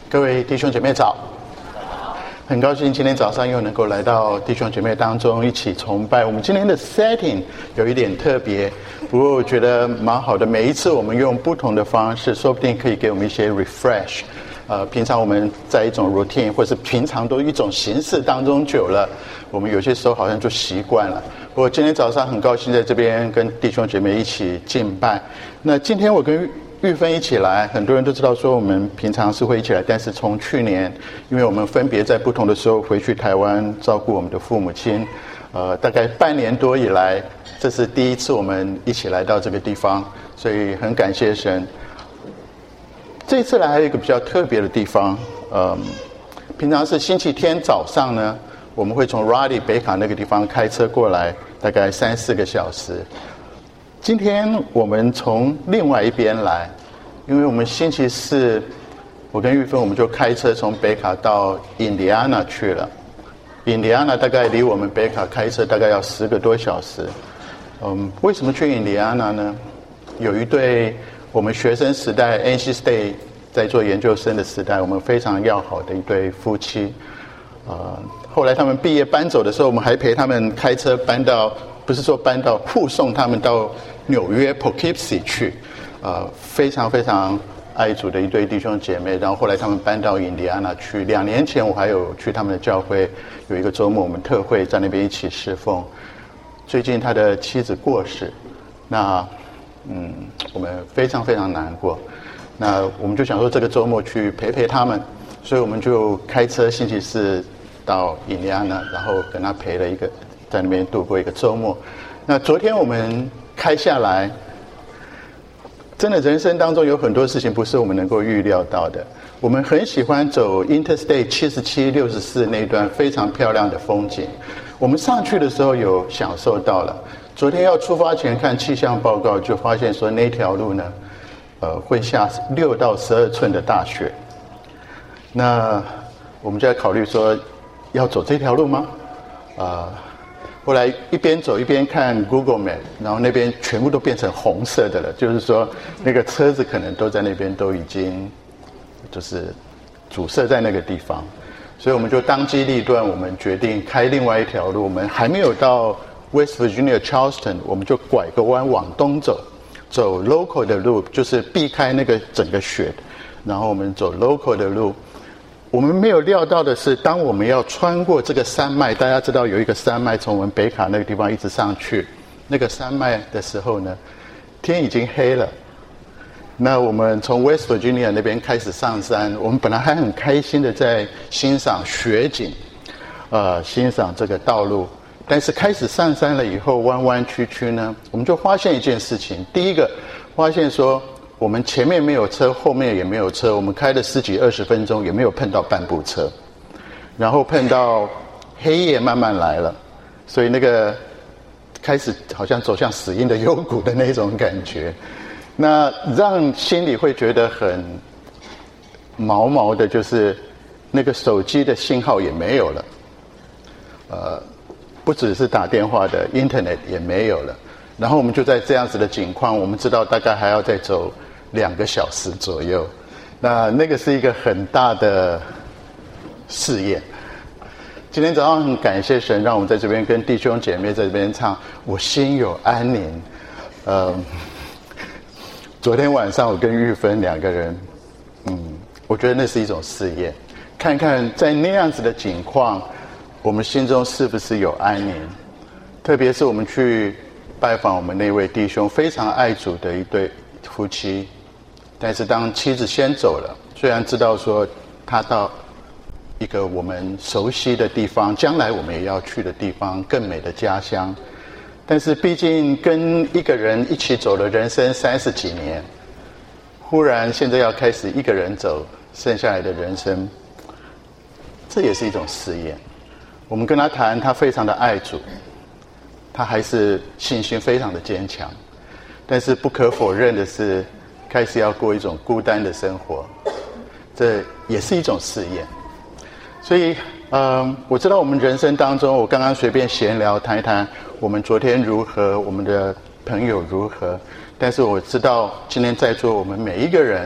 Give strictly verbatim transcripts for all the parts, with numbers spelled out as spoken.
各位弟兄姐妹早，很高兴今天早上又能够来到弟兄姐妹当中一起崇拜。我们今天的 setting 有一点特别，不过我觉得蛮好的。每一次我们用不同的方式，说不定可以给我们一些 refresh。呃，平常我们在一种 routine 或是平常都一种形式当中久了，我们有些时候好像就习惯了。我今天早上很高兴在这边跟弟兄姐妹一起敬拜。那今天我跟玉芬一起来，很多人都知道说我们平常是会一起来，但是从去年，因为我们分别在不同的时候回去台湾照顾我们的父母亲，呃，大概半年多以来，这是第一次我们一起来到这个地方，所以很感谢神。这一次来还有一个比较特别的地方，嗯，平常是星期天早上呢，我们会从 Raleigh 北卡那个地方开车过来，大概三四个小时。今天我们从另外一边来，因为我们星期四，我跟玉芬我们就开车从北卡到印第安纳去了。印第安纳大概离我们北卡开车大概要十个多小时。嗯，为什么去印第安纳呢？有一对我们学生时代 N C State 在做研究生的时代，我们非常要好的一对夫妻。呃，后来他们毕业搬走的时候，我们还陪他们开车搬到，不是说搬到，护送他们到纽约 Poughkeepsie 去，呃，非常非常爱主的一对弟兄姐妹。然后后来他们搬到印第安纳去。两年前我还有去他们的教会，有一个周末我们特会在那边一起侍奉。最近他的妻子过世，那嗯，我们非常非常难过。那我们就想说这个周末去陪陪他们，所以我们就开车星期四到印第安纳，然后跟他陪了一个，在那边度过一个周末。那昨天我们开下来，真的人生当中有很多事情不是我们能够预料到的。我们很喜欢走 Interstate 七十七、六十四那段非常漂亮的风景，我们上去的时候有享受到了。昨天要出发前看气象报告，就发现说那条路呢，呃，会下六到十二寸的大雪。那我们就在考虑说，要走这条路吗？呃。后来一边走一边看 Google Map， 然后那边全部都变成红色的了，就是说那个车子可能都在那边都已经就是阻塞在那个地方，所以我们就当机立断，我们决定开另外一条路。我们还没有到 West Virginia Charleston， 我们就拐个弯往东走，走 local 的路，就是避开那个整个雪，然后我们走 local 的路。我们没有料到的是，当我们要穿过这个山脉，大家知道有一个山脉从我们北卡那个地方一直上去，那个山脉的时候呢，天已经黑了。那我们从 West Virginia 那边开始上山，我们本来还很开心的在欣赏雪景，呃，欣赏这个道路。但是开始上山了以后，弯弯曲曲呢，我们就发现一件事情。第一个，发现说，我们前面没有车，后面也没有车，我们开了十几二十分钟也没有碰到半部车，然后碰到黑夜慢慢来了，所以那个开始好像走向死荫的幽谷的那种感觉，那让心里会觉得很毛毛的，就是那个手机的信号也没有了，呃，不只是打电话的 Internet 也没有了，然后我们就在这样子的景况，我们知道大概还要再走两个小时左右，那那个是一个很大的试验。今天早上很感谢神，让我们在这边跟弟兄姐妹在这边唱我心有安宁。呃，昨天晚上我跟玉芬两个人，嗯，我觉得那是一种试验，看看在那样子的景况，我们心中是不是有安宁。特别是我们去拜访我们那位弟兄，非常爱主的一对夫妻，但是当妻子先走了，虽然知道说他到一个我们熟悉的地方，将来我们也要去的地方，更美的家乡，但是毕竟跟一个人一起走了人生三十几年，忽然现在要开始一个人走剩下来的人生，这也是一种试验。我们跟他谈，他非常的爱主，他还是信心非常的坚强，但是不可否认的是，开始要过一种孤单的生活，这也是一种试验。所以，嗯，我知道我们人生当中，我刚刚随便闲聊谈一谈我们昨天如何，我们的朋友如何，但是我知道今天在座我们每一个人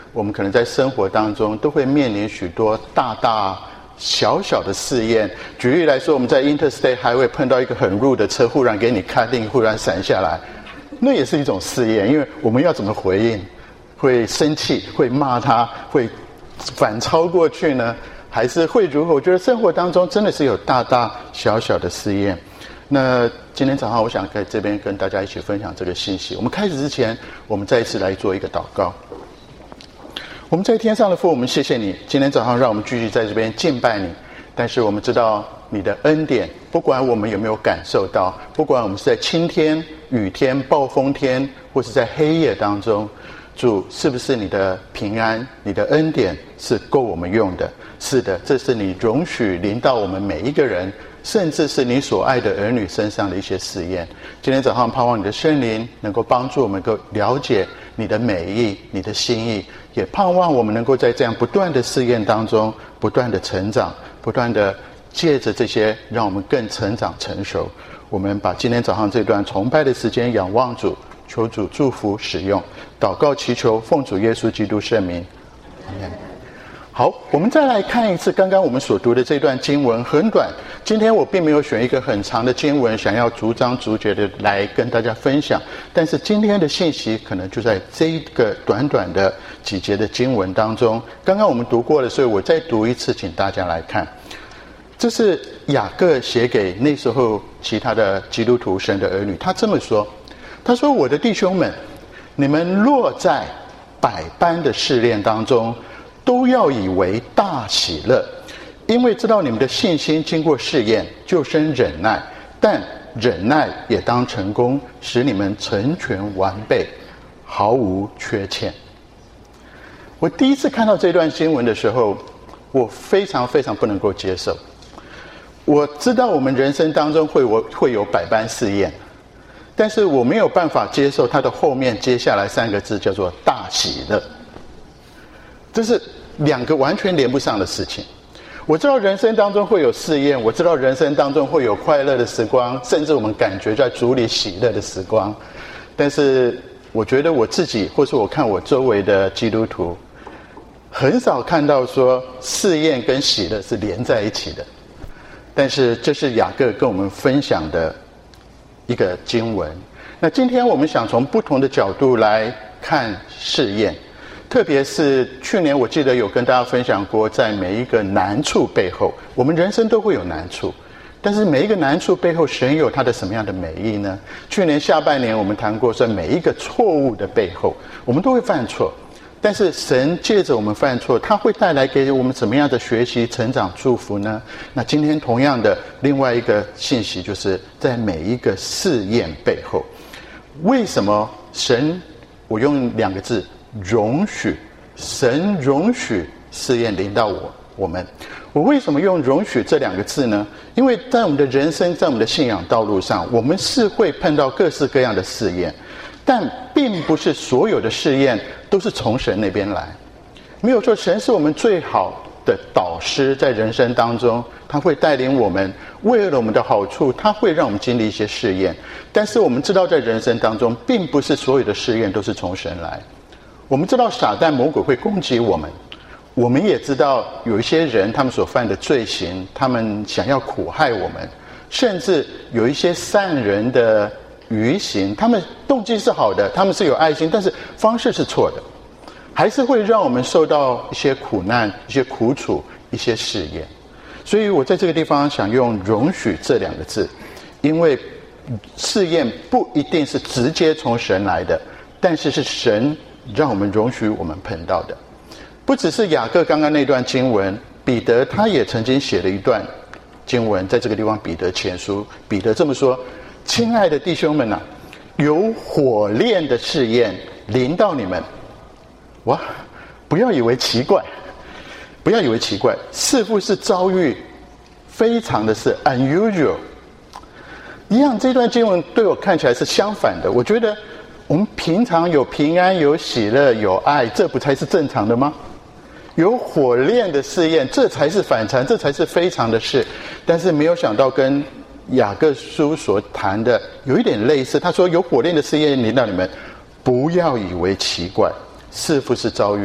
我们可能在生活当中都会面临许多大大小小的试验。举例来说，我们在 Interstate Highway 碰到一个很路的车，忽然给你开定，忽然闪下来，那也是一种试验，因为我们要怎么回应？会生气，会骂他，会反超过去呢？还是会如何？我觉得生活当中真的是有大大小小的试验。那今天早上我想在这边跟大家一起分享这个信息。我们开始之前，我们再一次来做一个祷告。我们在天上的父，我们谢谢你，今天早上让我们继续在这边敬拜你。但是我们知道你的恩典，不管我们有没有感受到，不管我们是在晴天、雨天、暴风天，或是在黑夜当中，主，是不是你的平安、你的恩典是够我们用的？是的，这是你容许临到我们每一个人，甚至是你所爱的儿女身上的一些试验。今天早上盼望你的圣灵能够帮助我们能够了解你的美意、你的心意，也盼望我们能够在这样不断的试验当中不断的成长，不断的借着这些让我们更成长成熟。我们把今天早上这段崇拜的时间仰望主，求主祝福使用，祷告祈求奉主耶稣基督圣名，阿们。好，我们再来看一次刚刚我们所读的这段经文，很短。今天我并没有选一个很长的经文，想要逐章逐节的来跟大家分享。但是今天的信息可能就在这一个短短的几节的经文当中。刚刚我们读过了，所以我再读一次，请大家来看。这是雅各写给那时候其他的基督徒神的儿女，他这么说，他说：我的弟兄们，你们落在百般的试炼当中，都要以为大喜乐，因为知道你们的信心经过试验，就生忍耐，但忍耐也当成功，使你们成全完备，毫无缺欠。我第一次看到这段经文的时候，我非常非常不能够接受。我知道我们人生当中会有会有百般试验，但是我没有办法接受它的后面接下来三个字叫做大喜乐。这是两个完全连不上的事情。我知道人生当中会有试验，我知道人生当中会有快乐的时光，甚至我们感觉在主里喜乐的时光，但是我觉得我自己或是我看我周围的基督徒，很少看到说试验跟喜乐是连在一起的。但是这是雅各跟我们分享的一个经文。那今天我们想从不同的角度来看试验，特别是去年我记得有跟大家分享过，在每一个难处背后，我们人生都会有难处，但是每一个难处背后，神有他的什么样的美意呢？去年下半年我们谈过，说每一个错误的背后，我们都会犯错，但是神借着我们犯错，他会带来给我们什么样的学习、成长、祝福呢？那今天同样的另外一个信息，就是在每一个试验背后，为什么神，我用两个字，容许，神容许试验临到我我们。我为什么用容许这两个字呢？因为在我们的人生，在我们的信仰道路上，我们是会碰到各式各样的试验，但并不是所有的试验都是从神那边来。没有错，神是我们最好的导师，在人生当中他会带领我们，为了我们的好处，他会让我们经历一些试验。但是我们知道在人生当中，并不是所有的试验都是从神来。我们知道撒旦魔鬼会攻击我们，我们也知道有一些人他们所犯的罪行，他们想要苦害我们，甚至有一些善人的愚行，他们动机是好的，他们是有爱心，但是方式是错的，还是会让我们受到一些苦难、一些苦楚、一些试验。所以我在这个地方想用容许这两个字，因为试验不一定是直接从神来的，但是是神让我们容许我们碰到的。不只是雅各刚刚那段经文，彼得他也曾经写了一段经文，在这个地方彼得前书，彼得这么说：亲爱的弟兄们啊，有火炼的试验临到你们，哇，不要以为奇怪，不要以为奇怪，似乎是遭遇非常的是 unusual。一样，这段经文对我看起来是相反的。我觉得我们平常有平安、有喜乐、有爱，这不才是正常的吗？有火炼的试验，这才是反常，这才是非常的事。但是没有想到跟雅各书所谈的有一点类似。他说有火炼的试验临到你们，不要以为奇怪，似乎是遭遇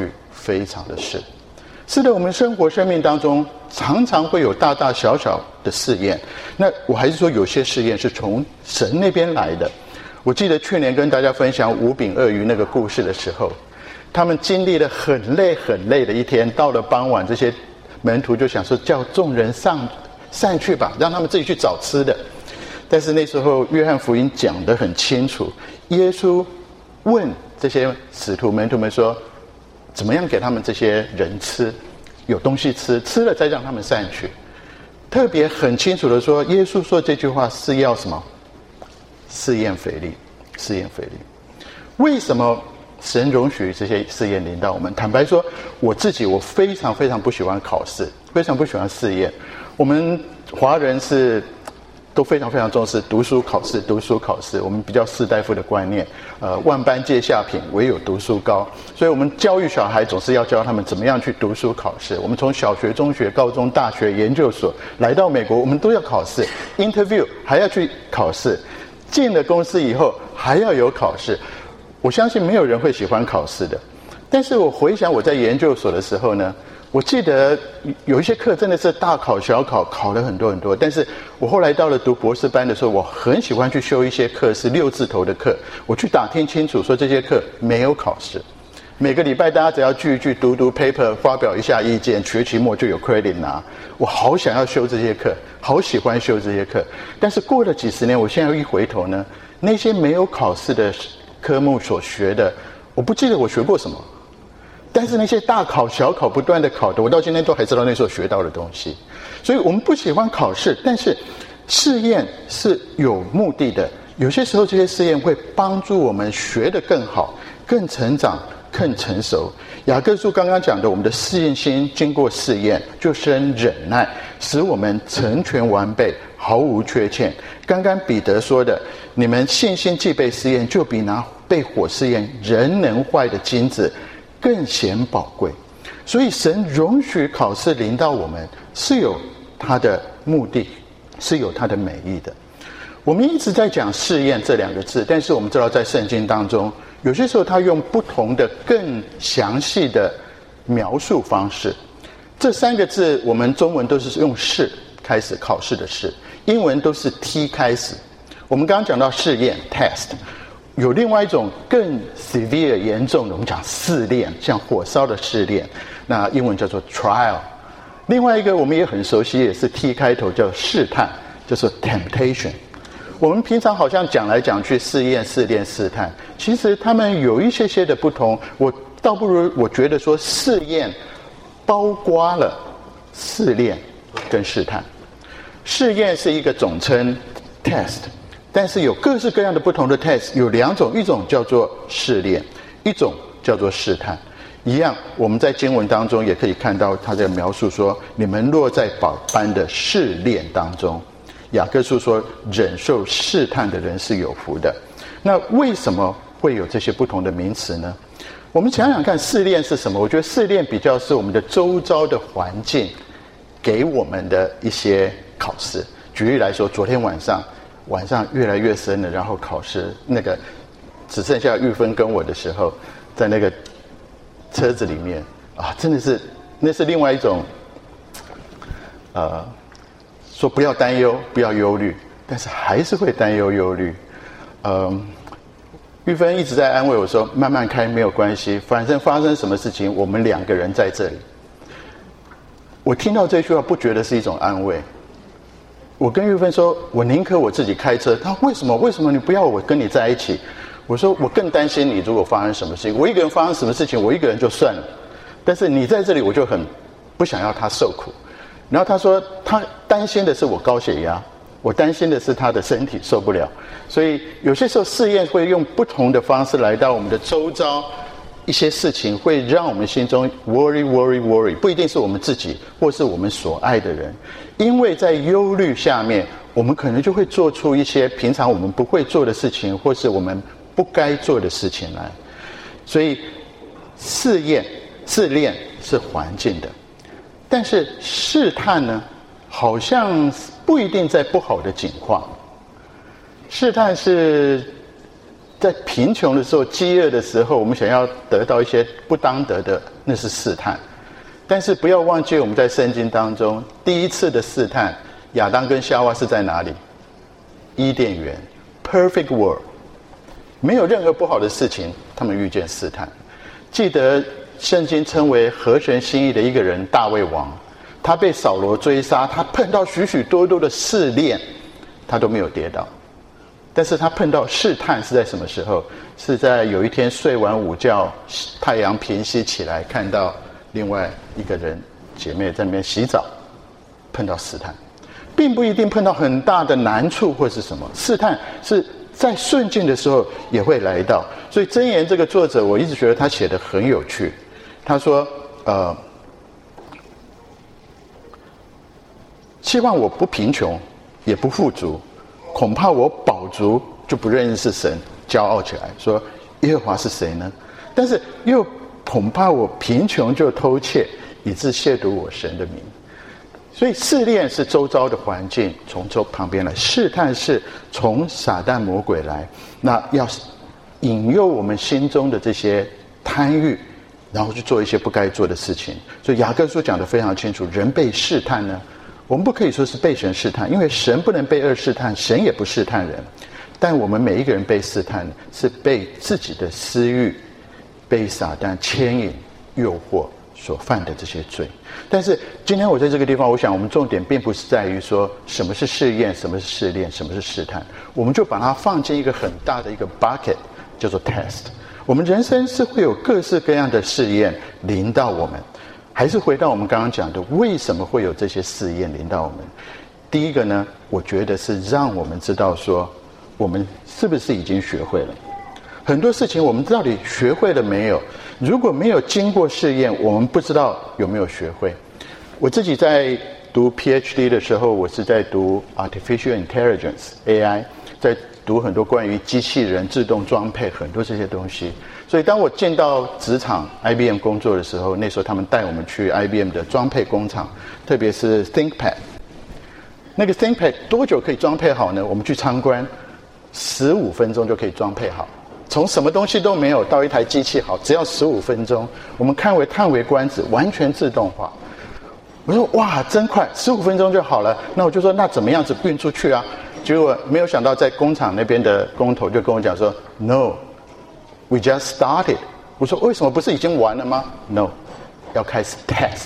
非常的是。是的，我们生活生命当中常常会有大大小小的试验，那我还是说有些试验是从神那边来的。我记得去年跟大家分享五饼二鱼那个故事的时候，他们经历了很累很累的一天，到了傍晚，这些门徒就想说叫众人上上去吧，让他们自己去找吃的。但是那时候约翰福音讲得很清楚，耶稣问这些使徒门徒们说，怎么样给他们这些人吃，有东西吃，吃了再让他们散去。特别很清楚的说，耶稣说这句话是要什么？试验腓力，试验腓力。为什么神容许这些试验临到我们？坦白说，我自己我非常非常不喜欢考试，非常不喜欢试验。我们华人是都非常非常重视读书考试，读书考试，我们比较士大夫的观念，呃，万般皆下品，唯有读书高。所以我们教育小孩总是要教他们怎么样去读书考试。我们从小学、中学、高中、大学、研究所来到美国，我们都要考试 ，interview 还要去考试，进了公司以后还要有考试。我相信没有人会喜欢考试的。但是我回想我在研究所的时候呢，我记得有一些课真的是大考小考，考了很多很多。但是我后来到了读博士班的时候，我很喜欢去修一些课是六字头的课，我去打听清楚说这些课没有考试，每个礼拜大家只要聚一聚，读读 paper， 发表一下意见，学期末就有 credit 拿。我好想要修这些课，好喜欢修这些课。但是过了几十年，我现在一回头呢，那些没有考试的科目所学的，我不记得我学过什么。但是那些大考小考不断的考的，我到今天都还知道那时候学到的东西。所以我们不喜欢考试，但是试验是有目的的。有些时候这些试验会帮助我们学得更好，更成长，更成熟。雅各书刚刚讲的，我们的试验心经过试验就生忍耐，使我们成全完备，毫无缺欠。刚刚彼得说的，你们信心既被试验，就比拿被火试验仍能坏的金子更显宝贵。所以神容许考试临到我们是有它的目的，是有它的美意的。我们一直在讲试验这两个字，但是我们知道在圣经当中，有些时候他用不同的更详细的描述方式。这三个字我们中文都是用试开始，考试的试，英文都是 T 开始。我们刚刚讲到试验 test，有另外一种更 severe 严重的，我们讲试炼，像火烧的试炼，那英文叫做 trial。另外一个我们也很熟悉，也是 T 开头，叫试探，就是 temptation。我们平常好像讲来讲去试验、试炼、试探，其实他们有一些些的不同。我倒不如我觉得说，试验包括了试炼跟试探。试验是一个总称 test。但是有各式各样的不同的 test， 有两种，一种叫做试炼，一种叫做试探。一样，我们在经文当中也可以看到他在描述说，你们落在百般的试炼当中。雅各书说，忍受试探的人是有福的。那为什么会有这些不同的名词呢？我们想想看，试炼是什么？我觉得试炼比较是我们的周遭的环境给我们的一些考试。举例来说，昨天晚上晚上越来越深了，然后考试那个只剩下玉芬跟我的时候，在那个车子里面啊，真的是那是另外一种呃说不要担忧，不要忧虑，但是还是会担忧忧虑。嗯，玉芬一直在安慰我说，慢慢开没有关系，反正发生什么事情我们两个人在这里。我听到这句话不觉得是一种安慰。我跟玉芬说，我宁可我自己开车。他为什么？为什么你不要我跟你在一起？我说我更担心你如果发生什么事情。我一个人发生什么事情，我一个人就算了，但是你在这里，我就很不想要他受苦。然后他说，他担心的是我高血压，我担心的是他的身体受不了。所以有些时候试验会用不同的方式来到我们的周遭，一些事情会让我们心中 worry worry worry， 不一定是我们自己或是我们所爱的人，因为在忧虑下面，我们可能就会做出一些平常我们不会做的事情，或是我们不该做的事情来。所以试验试炼是环境的，但是试探呢，好像不一定在不好的境况。试探是在贫穷的时候、饥饿的时候，我们想要得到一些不当得的，那是试探。但是不要忘记，我们在圣经当中第一次的试探，亚当跟夏娃是在哪里？伊甸园 ，perfect world， 没有任何不好的事情，他们遇见试探。记得圣经称为合神心意的一个人大卫王，他被扫罗追杀，他碰到许许多多的试炼，他都没有跌倒。但是他碰到试探是在什么时候？是在有一天睡完午觉，太阳平息起来，看到另外一个人姐妹在那边洗澡，碰到试探，并不一定碰到很大的难处或是什么。试探是在顺境的时候也会来到。所以箴言这个作者，我一直觉得他写得很有趣。他说：“呃，希望我不贫穷，也不富足。”恐怕我饱足就不认识神，骄傲起来说耶和华是谁呢？但是又恐怕我贫穷就偷窃，以致亵渎我神的名。所以试炼是周遭的环境从周旁边来，试探是从撒旦魔鬼来，那要引诱我们心中的这些贪欲，然后去做一些不该做的事情。所以雅各书讲得非常清楚，人被试探呢，我们不可以说是被神试探，因为神不能被恶试探，神也不试探人。但我们每一个人被试探，是被自己的私欲、被撒旦牵引、诱惑所犯的这些罪。但是今天我在这个地方，我想我们重点并不是在于说什么是试验，什么是试炼，什么是试探，我们就把它放进一个很大的一个 bucket， 叫做 test。我们人生是会有各式各样的试验临到我们。还是回到我们刚刚讲的，为什么会有这些试验临到我们？第一个呢，我觉得是让我们知道说，我们是不是已经学会了很多事情，我们到底学会了没有？如果没有经过试验，我们不知道有没有学会。我自己在读 P H D 的时候，我是在读 Artificial Intelligence A I， 在读很多关于机器人、自动装配很多这些东西。所以当我进到职场 I B M 工作的时候，那时候他们带我们去 I B M 的装配工厂，特别是 ThinkPad。那个 ThinkPad 多久可以装配好呢？我们去参观，十五分钟就可以装配好。从什么东西都没有到一台机器好，只要十五分钟。我们看为叹为观止，完全自动化。我说哇，真快，十五分钟就好了。那我就说那怎么样子运出去啊？结果没有想到，在工厂那边的工头就跟我讲说 ，No。We just started。我说为什么不是已经完了吗 ？No， 要开始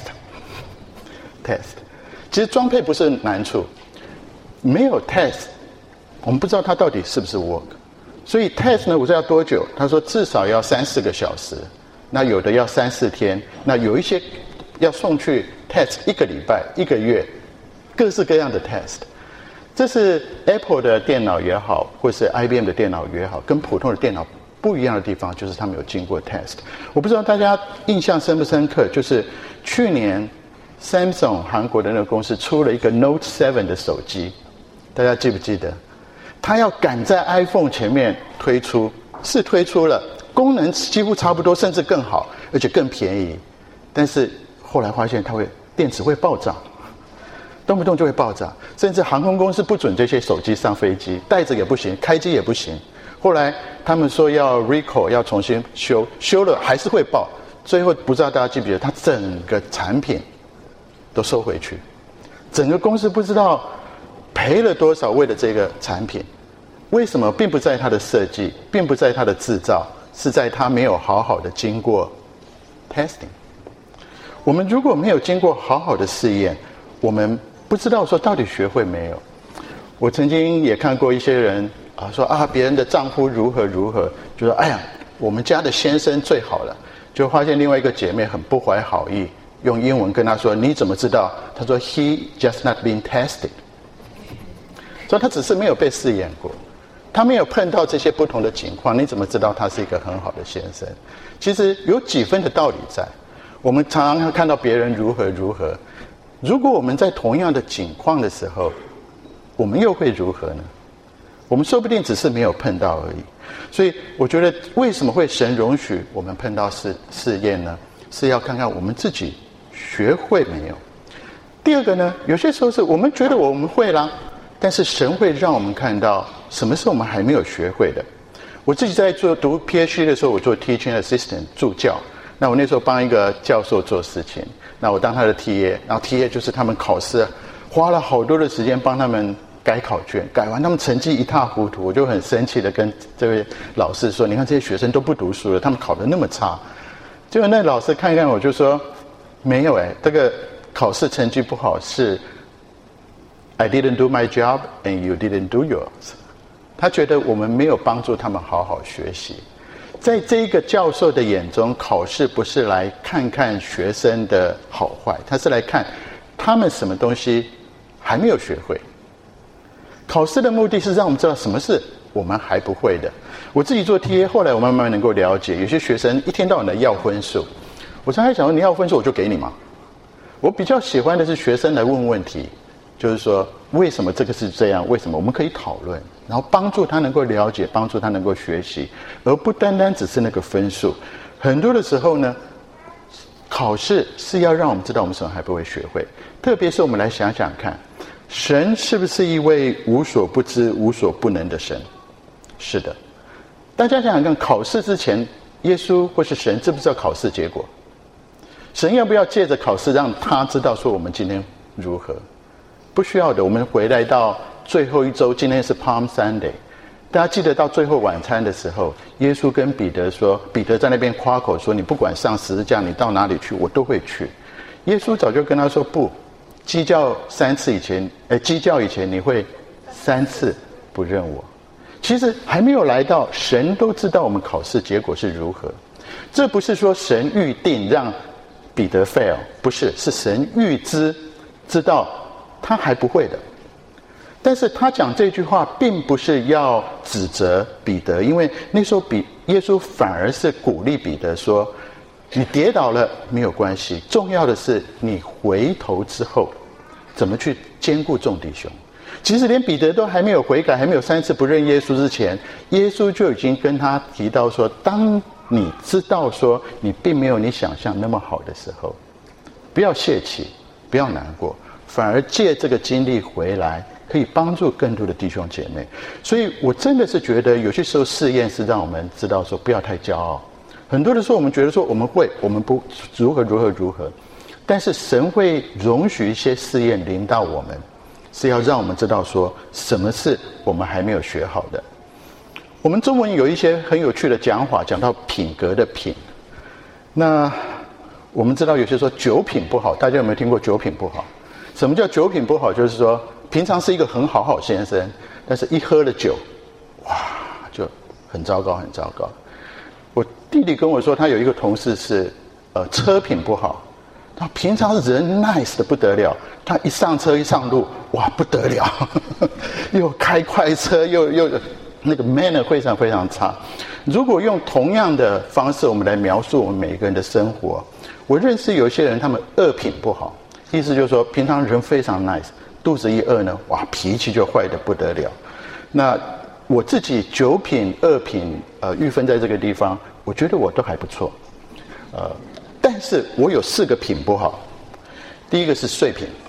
test。test。其实装配不是难处，没有 test， 我们不知道它到底是不是 work。所以 test 呢，我说要多久？他说至少要三四个小时，那有的要三四天，那有一些要送去 test 一个礼拜、一个月，各式各样的 test。这是 Apple 的电脑也好，或是 I B M 的电脑也好，跟普通的电脑不一样的地方就是他们有经过 test。我不知道大家印象深不深刻，就是去年 Samsung 韩国的那个公司出了一个 Note 七的手机，大家记不记得？他要赶在 iPhone 前面推出，是推出了，功能几乎差不多，甚至更好，而且更便宜。但是后来发现它会电池会爆炸，动不动就会爆炸，甚至航空公司不准这些手机上飞机，带着也不行，开机也不行。后来他们说要 recall， 要重新修，修了还是会爆。最后不知道大家记不记得，他整个产品都收回去，整个公司不知道赔了多少为了这个产品。为什么？并不在它的设计，并不在它的制造，是在它没有好好的经过 testing。我们如果没有经过好好的试验，我们不知道说到底学会没有。我曾经也看过一些人啊，说啊别人的丈夫如何如何，就说哎呀我们家的先生最好了，就发现另外一个姐妹很不怀好意，用英文跟他说你怎么知道？他说 He just not been tested， 所以他只是没有被试验过，他没有碰到这些不同的情况，你怎么知道他是一个很好的先生？其实有几分的道理在。我们常常看到别人如何如何，如果我们在同样的境况的时候，我们又会如何呢？我们说不定只是没有碰到而已。所以我觉得为什么会神容许我们碰到试试验呢？是要看看我们自己学会没有。第二个呢，有些时候是我们觉得我们会啦，但是神会让我们看到什么是我们还没有学会的。 我自己在做读 P H D 的时候，我做 teaching assistant 助教。那我那时候帮一个教授做事情，那我当他的 T A， 然后 T A 就是他们考试花了好多的时间帮他们改考卷，改完他们成绩一塌糊涂，我就很生气的跟这位老师说：“你看这些学生都不读书了，他们考得那么差。”结果那老师看一看我就说：“没有哎，这个考试成绩不好是 I didn't do my job and you didn't do yours。”他觉得我们没有帮助他们好好学习。在这个教授的眼中，考试不是来看看学生的好坏，他是来看他们什么东西还没有学会。考试的目的是让我们知道什么是我们还不会的。我自己做 T A， 后来我慢慢能够了解，有些学生一天到晚的要分数，我常常想说，你要分数我就给你嘛。我比较喜欢的是学生来问问题，就是说为什么这个是这样，为什么我们可以讨论，然后帮助他能够了解，帮助他能够学习，而不单单只是那个分数。很多的时候呢，考试是要让我们知道我们什么还不会学会，特别是我们来想想看，神是不是一位无所不知无所不能的神？是的。大家想想看，考试之前耶稣或是神知不知道考试结果？神要不要借着考试让他知道说我们今天如何？不需要的。我们回来到最后一周，今天是 Palm Sunday， 大家记得到最后晚餐的时候，耶稣跟彼得说，彼得在那边夸口说，你不管上十字架你到哪里去我都会去。耶稣早就跟他说，不，鸡叫三次以前，哎，鸡叫以前你会三次不认我。其实还没有来到，神都知道我们考试结果是如何。这不是说神预定让彼得 fail， 不是，是神预知知道他还不会的。但是他讲这句话并不是要指责彼得，因为那时候比耶稣反而是鼓励彼得说，你跌倒了没有关系，重要的是你回头之后怎么去兼顾众弟兄。其实连彼得都还没有悔改，还没有三次不认耶稣之前，耶稣就已经跟他提到说，当你知道说你并没有你想象那么好的时候，不要泄气，不要难过，反而借这个经历回来，可以帮助更多的弟兄姐妹。所以我真的是觉得有些时候试验是让我们知道说不要太骄傲。很多的时候我们觉得说我们会，我们不如何如何如何，但是神会容许一些试验临到我们，是要让我们知道说什么是我们还没有学好的。我们中文有一些很有趣的讲法，讲到品格的品。那我们知道有些说酒品不好，大家有没有听过酒品不好？什么叫酒品不好？就是说平常是一个很好好先生，但是一喝了酒，哇，就很糟糕很糟糕。我弟弟跟我说，他有一个同事是呃车品不好，他平常人 nice 的不得了，他一上车一上路，哇不得了，又开快车，又又那个 manner 非常非常差。如果用同样的方式我们来描述我们每一个人的生活，我认识有一些人他们恶品不好，意思就是说平常人非常 nice， 肚子一饿呢，哇脾气就坏得不得了。那我自己酒品恶品呃预分在这个地方，我觉得我都还不错，呃但是我有四个品不好。第一个是睡品，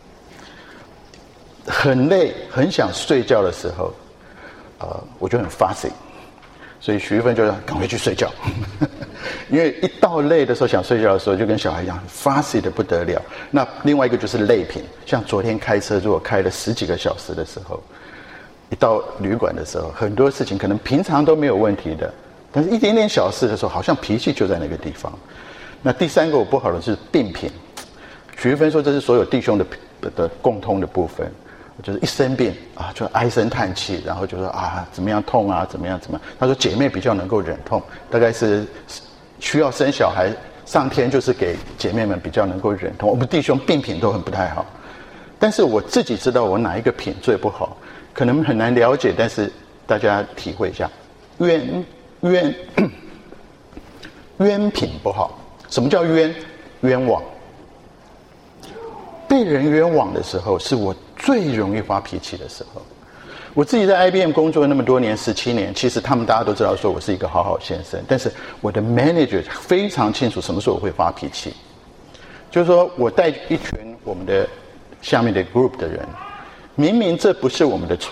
很累很想睡觉的时候呃，我就很 fussy， 所以许玉芬就赶快去睡觉因为一到累的时候想睡觉的时候就跟小孩一样 fussy 的不得了。那另外一个就是累品，像昨天开车如果开了十几个小时的时候，一到旅馆的时候，很多事情可能平常都没有问题的，但是一点点小事的时候好像脾气就在那个地方。那第三个我不好的是病品，许玉芬说这是所有弟兄的的共通的部分，就是一生病啊就唉声叹气，然后就说啊怎么样痛啊怎么样怎么样。他说姐妹比较能够忍痛，大概是需要生小孩，上天就是给姐妹们比较能够忍痛。我们弟兄病品都很不太好，但是我自己知道我哪一个品最不好，可能很难了解，但是大家体会一下，冤冤冤品不好。什么叫冤？冤枉。被人冤枉的时候是我最容易发脾气的时候。我自己在 I B M 工作那么多年，十七年，其实他们大家都知道说我是一个好好先生，但是我的 manager 非常清楚什么时候我会发脾气。就是说我带一群我们的下面的 group 的人，明明这不是我们的错，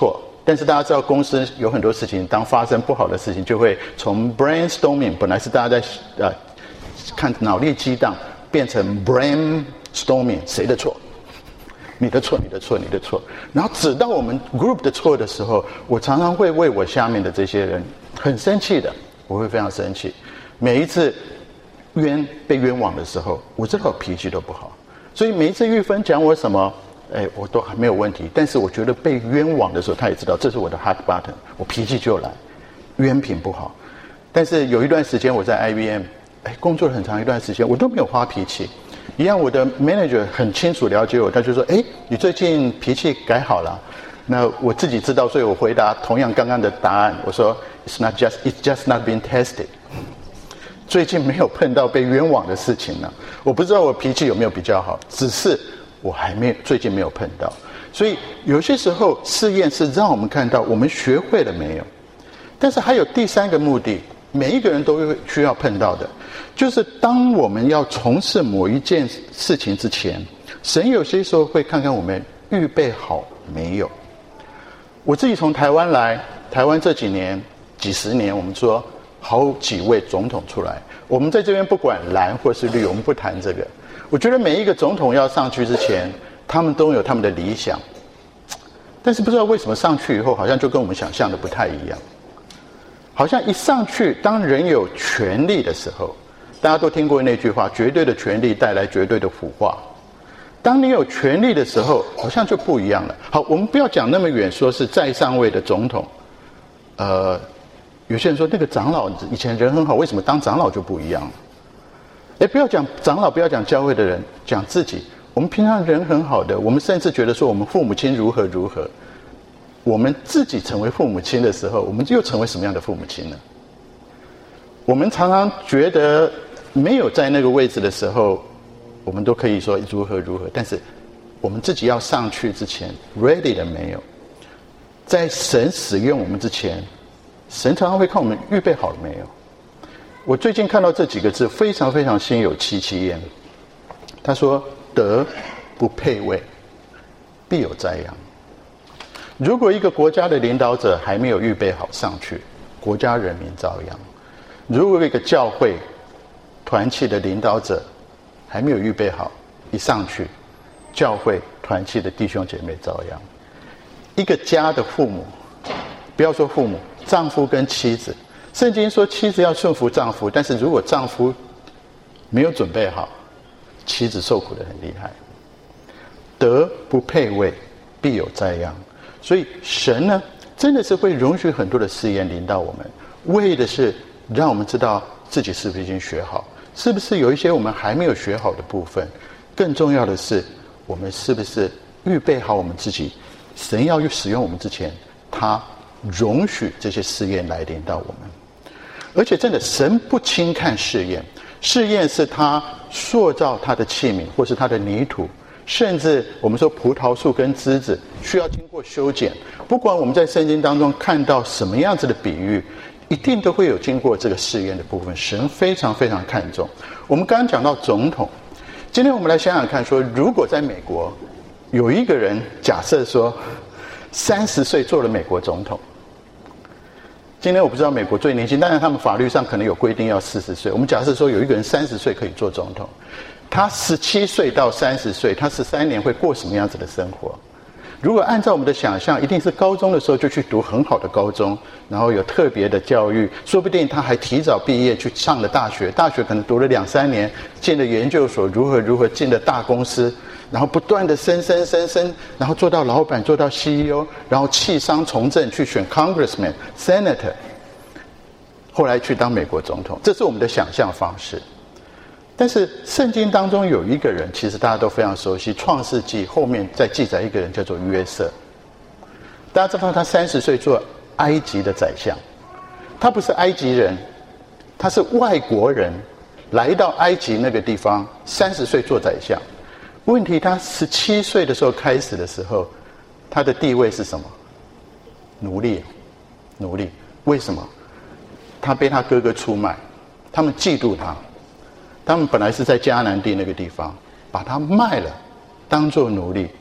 但是大家知道，公司有很多事情，当发生不好的事情，就会从 brainstorming 本来是大家在呃看脑力激荡，变成 brainstorming 谁的错？你的错，你的错，你的错。然后指到我们 group 的错的时候，我常常会为我下面的这些人很生气的，我会非常生气。每一次冤被冤枉的时候，我知道我脾气都不好，所以每一次玉芬讲我什么，哎，我都还没有问题。但是我觉得被冤枉的时候，他也知道这是我的 hot button， 我脾气就来，冤品不好。但是有一段时间我在 I B M， 哎，工作了很长一段时间，我都没有发脾气。一样，我的 manager 很清楚了解我，他就说：“哎，你最近脾气改好了。”那我自己知道，所以我回答同样刚刚的答案，我说 ：“It's not just, it's just not been tested。”最近没有碰到被冤枉的事情呢，我不知道我脾气有没有比较好，只是我还没有最近没有碰到。所以有些时候试验是让我们看到我们学会了没有，但是还有第三个目的。每一个人都需要碰到的，就是当我们要从事某一件事情之前，神有些时候会看看我们预备好没有。我自己从台湾来，台湾这几年几十年，我们说好几位总统出来，我们在这边不管蓝或是绿，我们不谈这个。我觉得每一个总统要上去之前，他们都有他们的理想，但是不知道为什么上去以后，好像就跟我们想象的不太一样。好像一上去，当人有权力的时候，大家都听过那句话：绝对的权力带来绝对的腐化。当你有权力的时候，好像就不一样了。好，我们不要讲那么远，说是在上位的总统。呃，有些人说那个长老以前人很好，为什么当长老就不一样了？哎，不要讲长老，不要讲教会的人，讲自己。我们平常人很好的，我们甚至觉得说我们父母亲如何如何。我们自己成为父母亲的时候，我们又成为什么样的父母亲呢？我们常常觉得没有在那个位置的时候，我们都可以说如何如何，但是我们自己要上去之前 ready 了没有？在神使用我们之前，神常常会看我们预备好了没有。我最近看到这几个字非常非常心有戚戚焉。他说：“德不配位，必有灾殃。”如果一个国家的领导者还没有预备好上去，国家人民遭殃；如果一个教会团契的领导者还没有预备好，一上去，教会团契的弟兄姐妹遭殃。一个家的父母，不要说父母，丈夫跟妻子，圣经说妻子要顺服丈夫，但是如果丈夫没有准备好，妻子受苦得很厉害。德不配位，必有灾殃。所以神呢，真的是会容许很多的试验临到我们，为的是让我们知道自己是不是已经学好，是不是有一些我们还没有学好的部分。更重要的是，我们是不是预备好我们自己，神要使用我们之前，他容许这些试验来临到我们。而且真的，神不轻看试验，试验是他塑造他的器皿，或是他的泥土，甚至我们说葡萄树跟枝子需要经过修剪。不管我们在圣经当中看到什么样子的比喻，一定都会有经过这个试验的部分。神非常非常看重。我们刚刚讲到总统，今天我们来想想看说，如果在美国有一个人，假设说三十岁做了美国总统，今天我不知道美国最年轻，当然他们法律上可能有规定要四十岁。我们假设说有一个人三十岁可以做总统，他十七岁到三十岁，他十三年会过什么样子的生活？如果按照我们的想象，一定是高中的时候就去读很好的高中，然后有特别的教育，说不定他还提早毕业去上了大学，大学可能读了两三年，进了研究所，如何如何进了大公司，然后不断的升升升升，然后做到老板，做到 C E O， 然后弃商从政去选 Congressman、Senator， 后来去当美国总统。这是我们的想象方式。但是圣经当中有一个人，其实大家都非常熟悉，创世纪后面再记载一个人叫做约瑟。大家知道他三十岁做埃及的宰相，他不是埃及人，他是外国人，来到埃及那个地方，三十岁做宰相。问题他十七岁的时候开始的时候，他的地位是什么？奴隶，奴隶。为什么？他被他哥哥出卖，他们嫉妒他。他们本来是在迦南地那个地方，把他卖了，当作奴隶。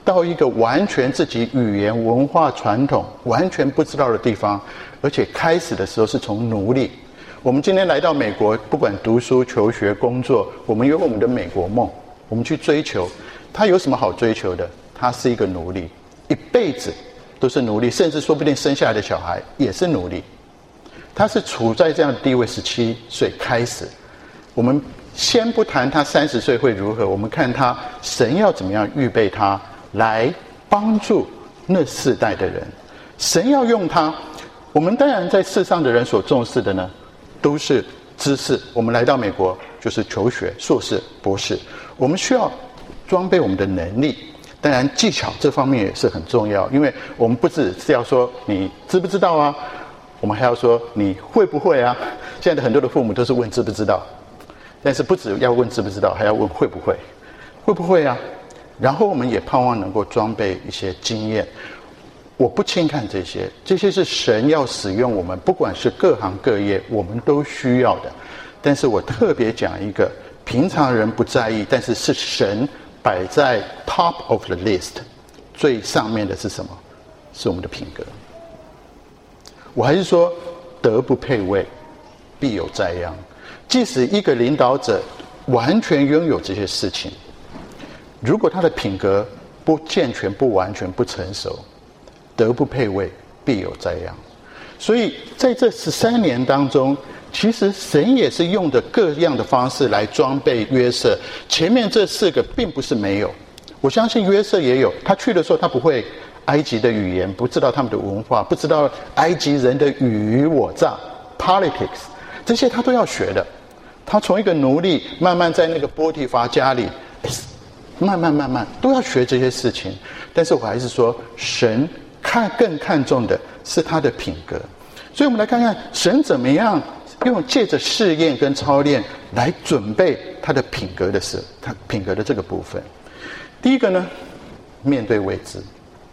到一个完全自己语言文化传统完全不知道的地方，而且开始的时候是从奴隶。我们今天来到美国，不管读书、求学、工作，我们有我们的美国梦，我们去追求。他有什么好追求的？他是一个奴隶，一辈子都是奴隶，甚至说不定生下来的小孩也是奴隶。他是处在这样的地位，十七岁开始。我们先不谈他三十岁会如何，我们看他神要怎么样预备他来帮助那世代的人。神要用他，我们当然在世上的人所重视的呢，都是知识。我们来到美国就是求学，硕士、博士，我们需要装备我们的能力。当然技巧这方面也是很重要，因为我们不只是要说你知不知道啊，我们还要说你会不会啊。现在的很多的父母都是问知不知道，但是不只要问知不知道，还要问会不会，会不会啊。然后我们也盼望能够装备一些经验。我不轻看这些，这些是神要使用我们，不管是各行各业，我们都需要的。但是我特别讲一个平常人不在意，但是是神摆在 top of the list 最上面的是什么？是我们的品格。我还是说德不配位，必有灾殃。即使一个领导者完全拥有这些事情，如果他的品格不健全、不完全、不成熟，德不配位，必有灾殃。所以在这十三年当中，其实神也是用的各样的方式来装备约瑟。前面这四个并不是没有，我相信约瑟也有。他去的时候，他不会埃及的语言，不知道他们的文化，不知道埃及人的语与我诈 politics， 这些他都要学的。他从一个奴隶慢慢在那个波提乏家里，慢慢慢慢都要学这些事情。但是我还是说，神看更看重的是他的品格。所以我们来看看神怎么样用借着试验跟操练来准备他的品格的事，他品格的这个部分。第一个呢，面对未知。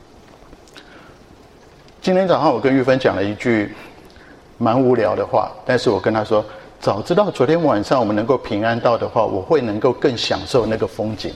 今天早上我跟玉芬讲了一句蛮无聊的话，但是我跟她说，早知道昨天晚上我们能够平安到的话，我会能够更享受那个风景。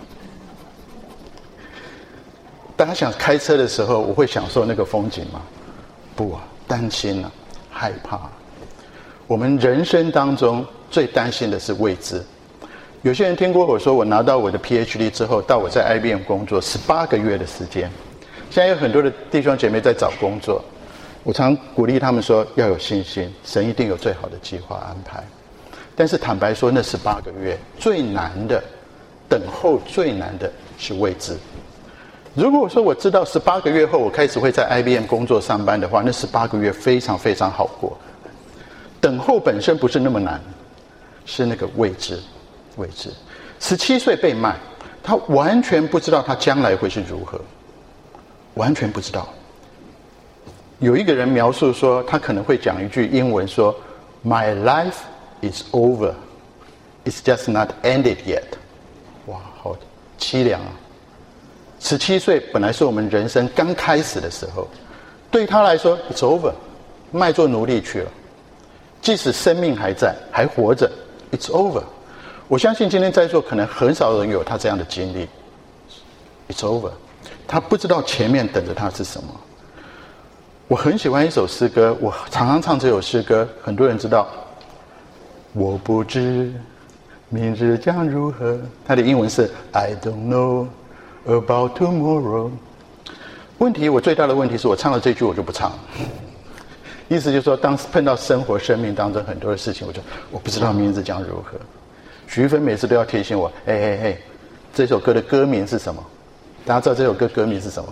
大家想开车的时候，我会享受那个风景吗？不啊，担心啊，害怕。我们人生当中最担心的是未知。有些人听过我说，我拿到我的 P H D 之后，到我在 I B M 工作十八个月的时间。现在有很多的弟兄姐妹在找工作，我常鼓励他们说要有信心，神一定有最好的计划安排。但是坦白说，那十八个月最难的，等候最难的是未知。如果说我知道十八个月后我开始会在 I B M 工作上班的话，那十八个月非常非常好过。等候本身不是那么难，是那个未知，未知。十七岁被卖，他完全不知道他将来会是如何，完全不知道。有一个人描述说，他可能会讲一句英文说 ：“My life is over, it's just not ended yet。”哇，好凄凉啊！十七岁本来是我们人生刚开始的时候，对他来说 ，it's over， 卖做奴隶去了。即使生命还在，还活着 ，it's over。我相信今天在座可能很少人有他这样的经历 ，it's over。他不知道前面等着他是什么。我很喜欢一首诗歌，我常常唱这首诗歌，很多人知道。我不知明日将如何，它的英文是 I don't know about tomorrow。问题，我最大的问题是我唱了这句我就不唱了。意思就是说，当碰到生活生命当中很多的事情，我就我不知道明日将如何。徐一芬每次都要提醒我，哎哎哎，这首歌的歌名是什么？大家知道这首歌歌名是什么？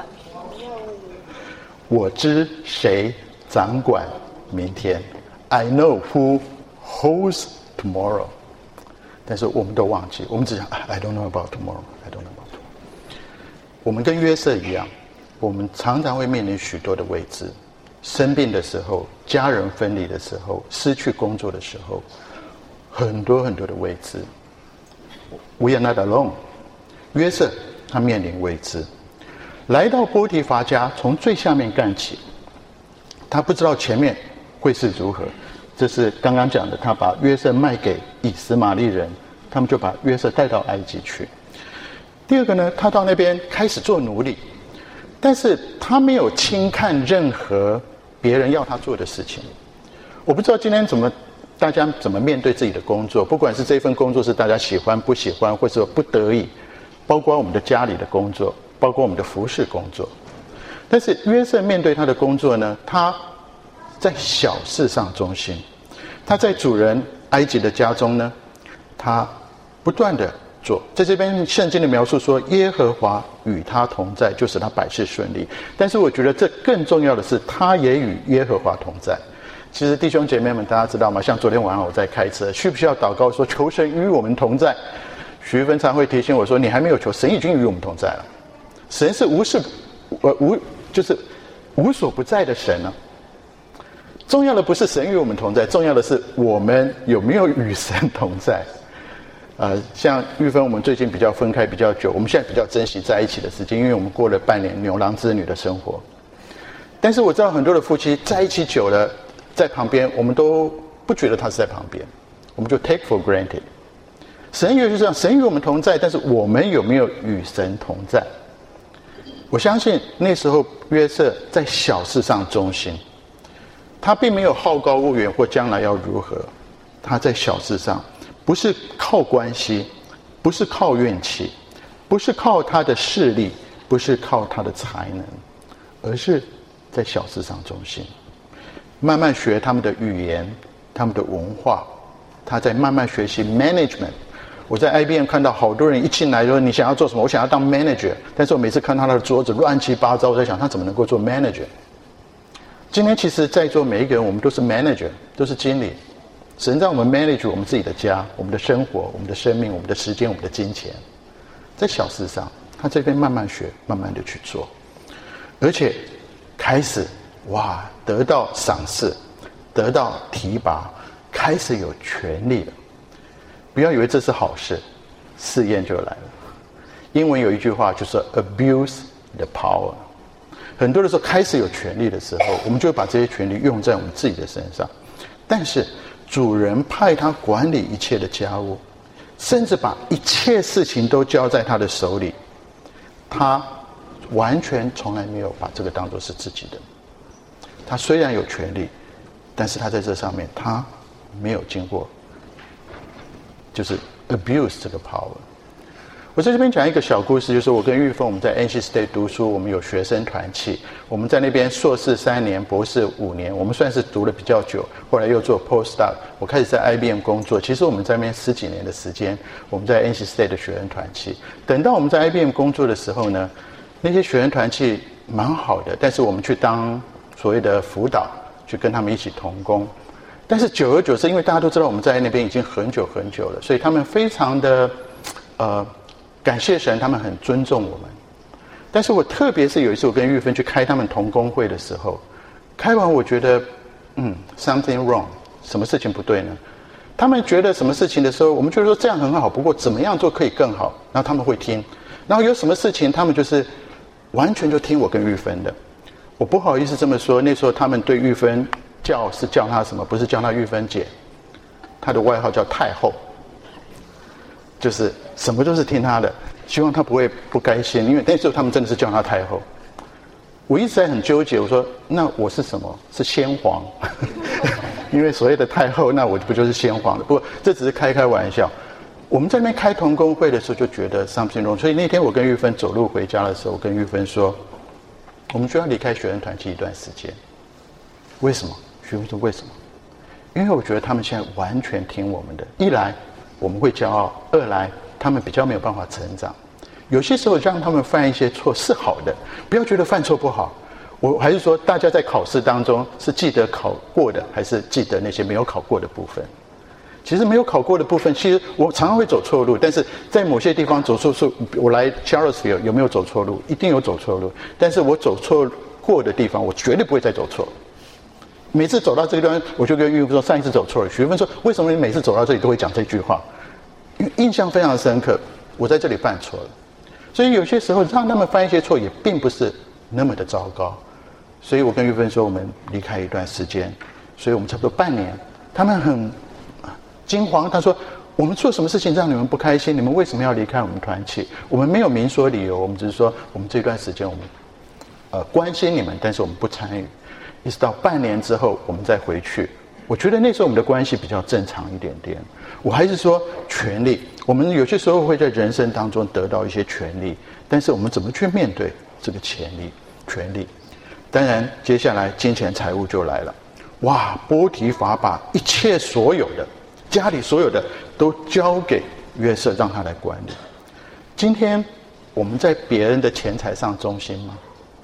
我知谁掌管明天 I know who holds tomorrow。 但是我们都忘记，我们只想 I don't know about tomorrow I don't know about tomorrow。 我们跟约瑟一样，我们常常会面临许多的未知。生病的时候，家人分离的时候，失去工作的时候，很多很多的未知。 We are not alone。 约瑟他面临未知，来到波提乏家，从最下面干起，他不知道前面会是如何。这是刚刚讲的，他把约瑟卖给以实玛利人，他们就把约瑟带到埃及去。 第二个呢，他到那边开始做奴隶，但是他没有轻看任何别人要他做的事情。我不知道今天怎么大家怎么面对自己的工作，不管是这份工作是大家喜欢不喜欢，或者不得已，包括我们的家里的工作，包括我们的服侍工作。但是约瑟面对他的工作呢，他在小事上忠心。他在主人埃及的家中呢，他不断的做。在这边圣经的描述说，耶和华与他同在，就使他百事顺利。但是我觉得这更重要的是，他也与耶和华同在。其实弟兄姐妹们，大家知道吗？像昨天晚上我在开车，需不需要祷告说求神与我们同在？徐芬常会提醒我说，你还没有求，神已经与我们同在了。神是无事呃无就是无所不在的神呢、啊。重要的不是神与我们同在，重要的是我们有没有与神同在。呃，像玉芬，我们最近比较分开比较久，我们现在比较珍惜在一起的时间，因为我们过了半年牛郎织女的生活。但是我知道很多的夫妻在一起久了，在旁边我们都不觉得他是在旁边，我们就 take for granted。神也是这样，神与我们同在，但是我们有没有与神同在？我相信那时候约瑟在小事上忠心。他并没有好高骛远或将来要如何，他在小事上不是靠关系，不是靠运气，不是靠他的势力，不是靠他的才能，而是在小事上忠心。慢慢学他们的语言，他们的文化，他在慢慢学习 management。我在 I B M 看到好多人一进来说你想要做什么，我想要当 manager， 但是我每次看他的桌子乱七八糟，我在想他怎么能够做 manager。今天其实在座每一个人，我们都是 manager， 都是经理。神让我们 manage 我们自己的家，我们的生活，我们的生命，我们的时间，我们的金钱。在小事上，他这边慢慢学，慢慢的去做，而且开始哇，得到赏识，得到提拔，开始有权利了。不要以为这是好事，试验就来了。英文有一句话就是 abuse the power。很多的时候开始有权利的时候，我们就会把这些权利用在我们自己的身上。但是主人派他管理一切的家务，甚至把一切事情都交在他的手里，他完全从来没有把这个当作是自己的。他虽然有权利，但是他在这上面他没有经过就是 abuse 这个 power。我在这边讲一个小故事，就是我跟玉凤我们在 N C State 读书，我们有学生团契，我们在那边硕士三年，博士五年，我们算是读了比较久，后来又做 postdoc， 我开始在 I B M 工作，其实我们在那边十几年的时间，我们在 N C State 的学生团契。等到我们在 I B M 工作的时候呢，那些学生团契蛮好的，但是我们去当所谓的辅导，去跟他们一起同工。但是久而久之，因为大家都知道我们在那边已经很久很久了，所以他们非常的呃感谢神，他们很尊重我们。但是我特别是有一次我跟玉芬去开他们同工会的时候，开完我觉得嗯 something wrong， 什么事情不对呢？他们觉得什么事情的时候，我们觉得说这样很好，不过怎么样做可以更好，然后他们会听。然后有什么事情他们就是完全就听我跟玉芬的。我不好意思这么说，那时候他们对玉芬叫是叫她什么，不是叫她玉芬姐，她的外号叫太后，就是什么都是听她的，希望她不会不开心，因为那时候他们真的是叫她太后。我一直在很纠结，我说那我是什么？是先皇因为所谓的太后，那我不就是先皇了？不过这只是开开玩笑。我们在那边开同工会的时候就觉得 something wrong， 所以那天我跟玉芬走路回家的时候，我跟玉芬说我们就要离开学生团契一段时间。为什么？学芬说为什么？因为我觉得他们现在完全听我们的，一来我们会骄傲，二来他们比较没有办法成长。有些时候让他们犯一些错是好的，不要觉得犯错不好。我还是说大家在考试当中是记得考过的，还是记得那些没有考过的部分？其实没有考过的部分，其实我常常会走错路，但是在某些地方走错路，我来 Charlottesville 有没有走错路？一定有走错路，但是我走错过的地方，我绝对不会再走错。每次走到这个地方，我就跟玉芬说上一次走错了。徐芬说为什么你每次走到这里都会讲这句话？因为印象非常深刻，我在这里犯错了。所以有些时候让他们犯一些错也并不是那么的糟糕。所以我跟玉芬说我们离开一段时间，所以我们差不多半年，他们很惊慌，他说我们做什么事情让你们不开心？你们为什么要离开我们团契？我们没有明说理由，我们只是说我们这段时间我们呃关心你们，但是我们不参与。一直到半年之后，我们再回去。我觉得那时候我们的关系比较正常一点点。我还是说权利，我们有些时候会在人生当中得到一些权利，但是我们怎么去面对这个权利？权利，当然接下来金钱财务就来了。哇，波提乏把一切所有的家里所有的都交给约瑟，让他来管理。今天我们在别人的钱财上忠心吗？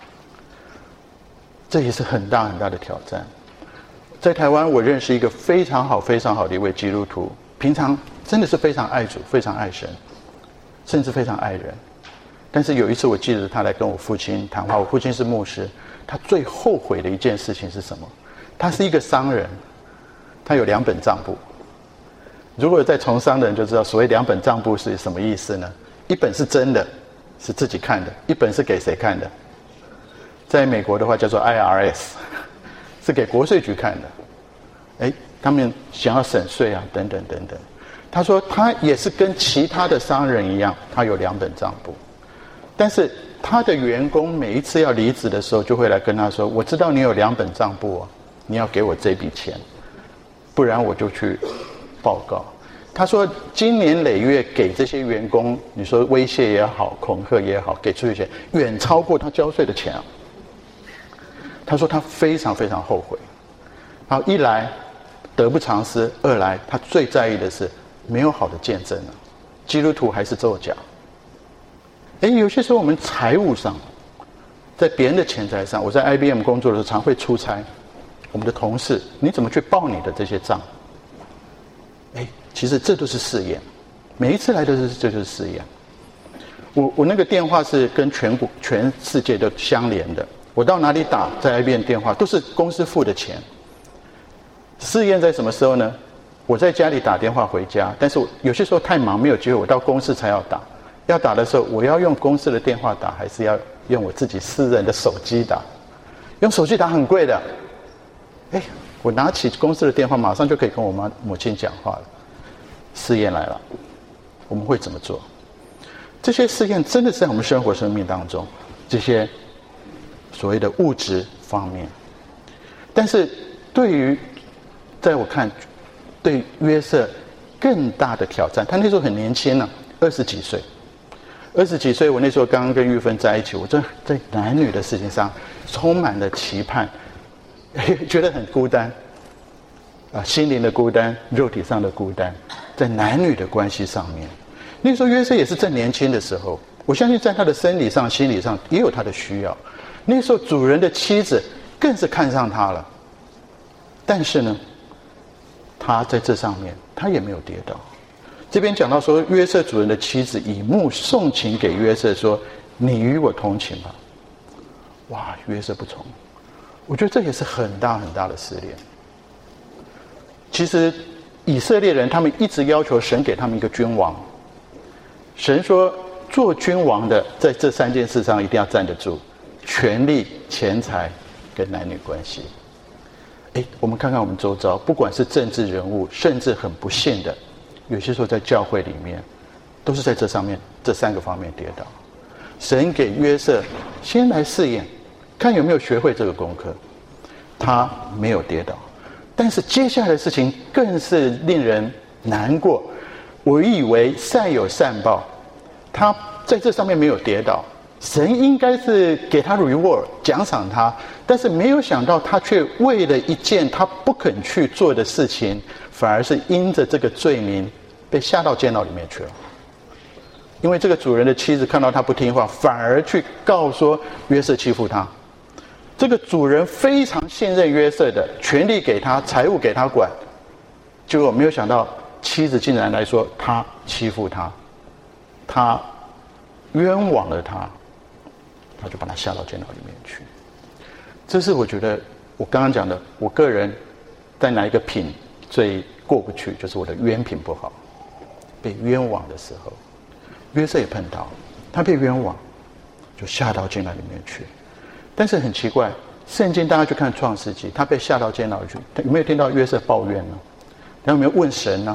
这也是很大很大的挑战。在台湾，我认识一个非常好、非常好的一位基督徒，平常真的是非常爱主、非常爱神，甚至非常爱人。但是有一次，我记得他来跟我父亲谈话，我父亲是牧师，他最后悔的一件事情是什么？他是一个商人，他有两本账簿。如果在从商的人就知道，所谓两本账簿是什么意思呢？一本是真的，是自己看的；一本是给谁看的？在美国的话叫做 I R S， 是给国税局看的。哎，他们想要省税啊，等等等等。他说他也是跟其他的商人一样，他有两本账簿，但是他的员工每一次要离职的时候，就会来跟他说：“我知道你有两本账簿哦，你要给我这笔钱，不然我就去报告。”他说今年累月给这些员工，你说威胁也好，恐吓也好，给出去钱远超过他交税的钱啊。他说他非常非常后悔。然后一来得不偿失，二来他最在意的是没有好的见证啊，基督徒还是作假。哎，有些时候我们财务上，在别人的钱财上，我在 I B M 工作的时候常会出差，我们的同事，你怎么去报你的这些账？哎，其实这都是试验，每一次来都是这就是试验。我我那个电话是跟全国全世界都相连的，我到哪里打在 I B M 电话都是公司付的钱。试验在什么时候呢？我在家里打电话回家，但是我有些时候太忙没有机会，我到公司才要打。要打的时候，我要用公司的电话打，还是要用我自己私人的手机打？用手机打很贵的。哎，我拿起公司的电话，马上就可以跟我妈母亲讲话了。试验来了，我们会怎么做？这些试验真的是在我们生活生命当中，这些所谓的物质方面。但是对于在我看，对约瑟更大的挑战，他那时候很年轻呢、啊，二十几岁。二十几岁，我那时候刚刚跟玉芬在一起，我在在男女的事情上充满了期盼，觉得很孤单，啊，心灵的孤单，肉体上的孤单，在男女的关系上面。那时候约瑟也是正年轻的时候，我相信在他的生理上、心理上也有他的需要。那时候主人的妻子更是看上他了，但是呢，他在这上面他也没有跌倒。这边讲到说，约瑟主人的妻子以目送情给约瑟说：“你与我同寝吧。”哇，约瑟不从。我觉得这也是很大很大的试炼。其实以色列人他们一直要求神给他们一个君王，神说做君王的在这三件事上一定要站得住：权力、钱财跟男女关系。哎，我们看看我们周遭，不管是政治人物，甚至很不幸的，有些时候在教会里面，都是在这上面这三个方面跌倒。神给约瑟先来试验，看有没有学会这个功课。他没有跌倒，但是接下来的事情更是令人难过。我以为善有善报，他在这上面没有跌倒，神应该是给他 reward 奖赏他，但是没有想到他却为了一件他不肯去做的事情，反而是因着这个罪名被下到监牢里面去了。因为这个主人的妻子看到他不听话，反而去告说约瑟欺负他。这个主人非常信任约瑟的，权力给他，财务给他管，结果没有想到妻子竟然来说他欺负他，他冤枉了他，他就把他下到监牢里面去。这是我觉得我刚刚讲的，我个人在哪一个品最过不去，就是我的冤品不好，被冤枉的时候，约瑟也碰到，他被冤枉，就下到监牢里面去。但是很奇怪，圣经大家去看创世纪，他被下到监牢去，有没有听到约瑟抱怨呢？他有没有问神呢？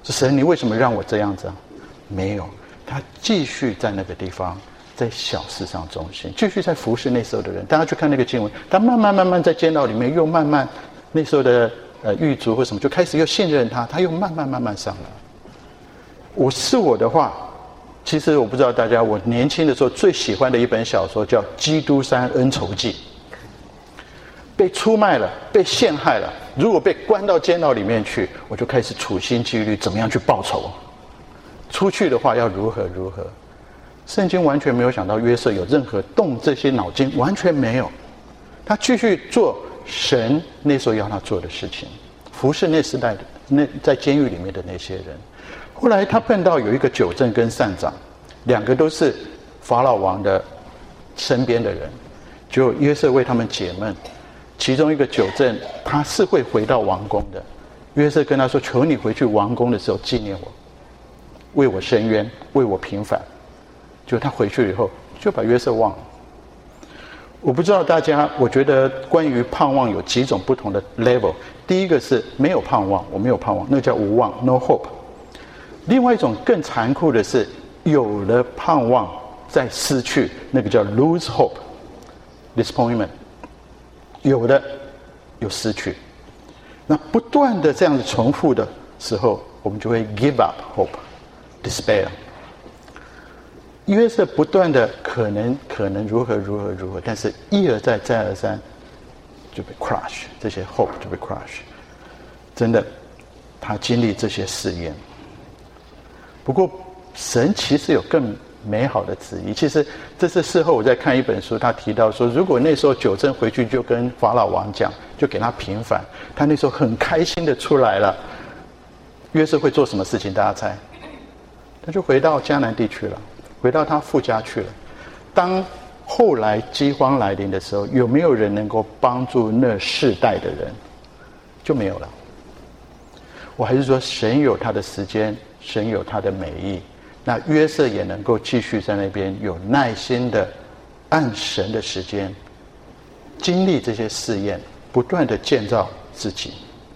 是神，你为什么让我这样子啊？没有，他继续在那个地方，在小事上忠心，继续在服侍那时候的人。大家去看那个经文，他慢慢慢慢在监牢里面，又慢慢那时候的呃狱卒或什么就开始又信任他，他又慢慢慢慢上来。我是我的话，其实我不知道大家，我年轻的时候最喜欢的一本小说叫《基督山恩仇记》。被出卖了，被陷害了，如果被关到监牢里面去，我就开始处心积虑怎么样去报仇。出去的话要如何如何。圣经完全没有想到约瑟有任何动这些脑筋，完全没有。他继续做神那时候要他做的事情，服侍那时代的那在监狱里面的那些人。后来他碰到有一个酒政跟善长，两个都是法老王的身边的人，就约瑟为他们解闷。其中一个酒政他是会回到王宫的，约瑟跟他说：“求你回去王宫的时候纪念我，为我伸冤，为我平反。”就他回去以后就把约瑟忘了。我不知道大家，我觉得关于盼望有几种不同的 level。第一个是没有盼望，我没有盼望，那叫无望 （no hope）。另外一种更残酷的是有了盼望再失去，那个叫 lose hope（disappointment）。有的有失去，那不断的这样子重复的时候，我们就会 give up hope，despair。约瑟不断的可能可能如何如何如何，但是一而再再而三就被 crush， 这些 hope 就被 crush。真的，他经历这些试验。不过神其实有更美好的旨意。其实这是事后我在看一本书，他提到说，如果那时候酒政回去就跟法老王讲，就给他平反，他那时候很开心的出来了。约瑟会做什么事情？大家猜？他就回到迦南地区了，回到他父家去了。当后来饥荒来临的时候，有没有人能够帮助那世代的人？就没有了。我还是说，神有他的时间，神有他的美意。那约瑟也能够继续在那边有耐心的按神的时间经历这些试验，不断的建造自己。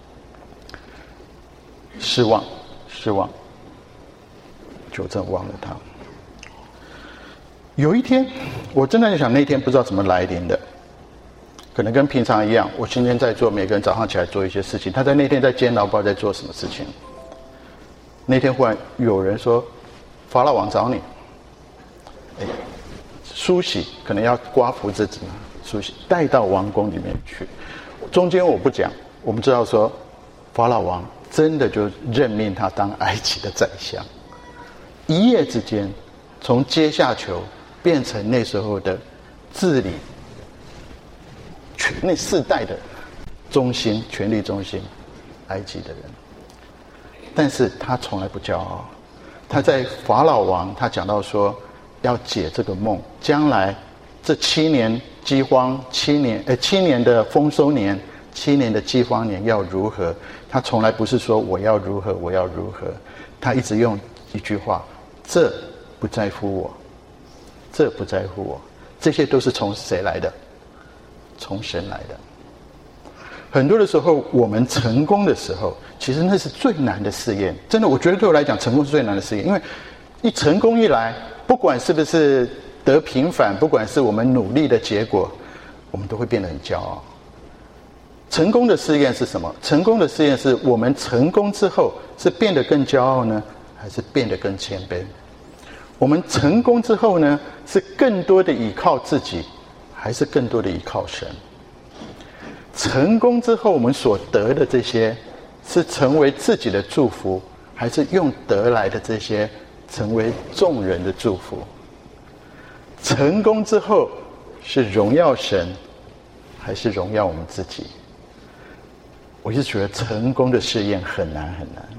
失望失望酒政忘了他。有一天我真的想，那天不知道怎么来临的，可能跟平常一样，我今天在做，每个人早上起来做一些事情，他在那天在监牢，不知道在做什么事情。那天忽然有人说，法老王找你，哎，梳洗可能要刮胡子，梳洗带到王宫里面去。中间我不讲，我们知道说，法老王真的就任命他当埃及的宰相，一夜之间从阶下囚变成那时候的治理全那世代的中心、权力中心，埃及的人。但是他从来不骄傲。他在法老王，他讲到说要解这个梦，将来这七年饥荒，七年呃七年的丰收年，七年的饥荒年要如何？他从来不是说我要如何，我要如何，他一直用一句话：这不在乎我，这不在乎我。这些都是从谁来的？从神来的。很多的时候，我们成功的时候，其实那是最难的试验。真的，我觉得对我来讲，成功是最难的试验。因为一成功一来，不管是不是得平反，不管是我们努力的结果，我们都会变得很骄傲。成功的试验是什么？成功的试验是我们成功之后是变得更骄傲呢，还是变得更谦卑？我们成功之后呢，是更多的依靠自己，还是更多的依靠神？成功之后我们所得的这些是成为自己的祝福，还是用得来的这些成为众人的祝福？成功之后是荣耀神，还是荣耀我们自己？我就觉得成功的试验很难很难。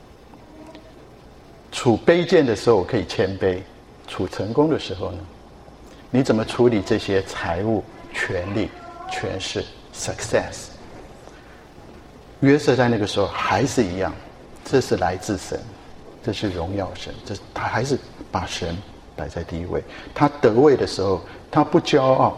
处卑贱的时候我可以谦卑，处成功的时候呢，你怎么处理这些财物、权力、权势？Success， 约瑟在那个时候还是一样，这是来自神，这是荣耀神，这他还是把神摆在第一位。他得位的时候，他不骄傲，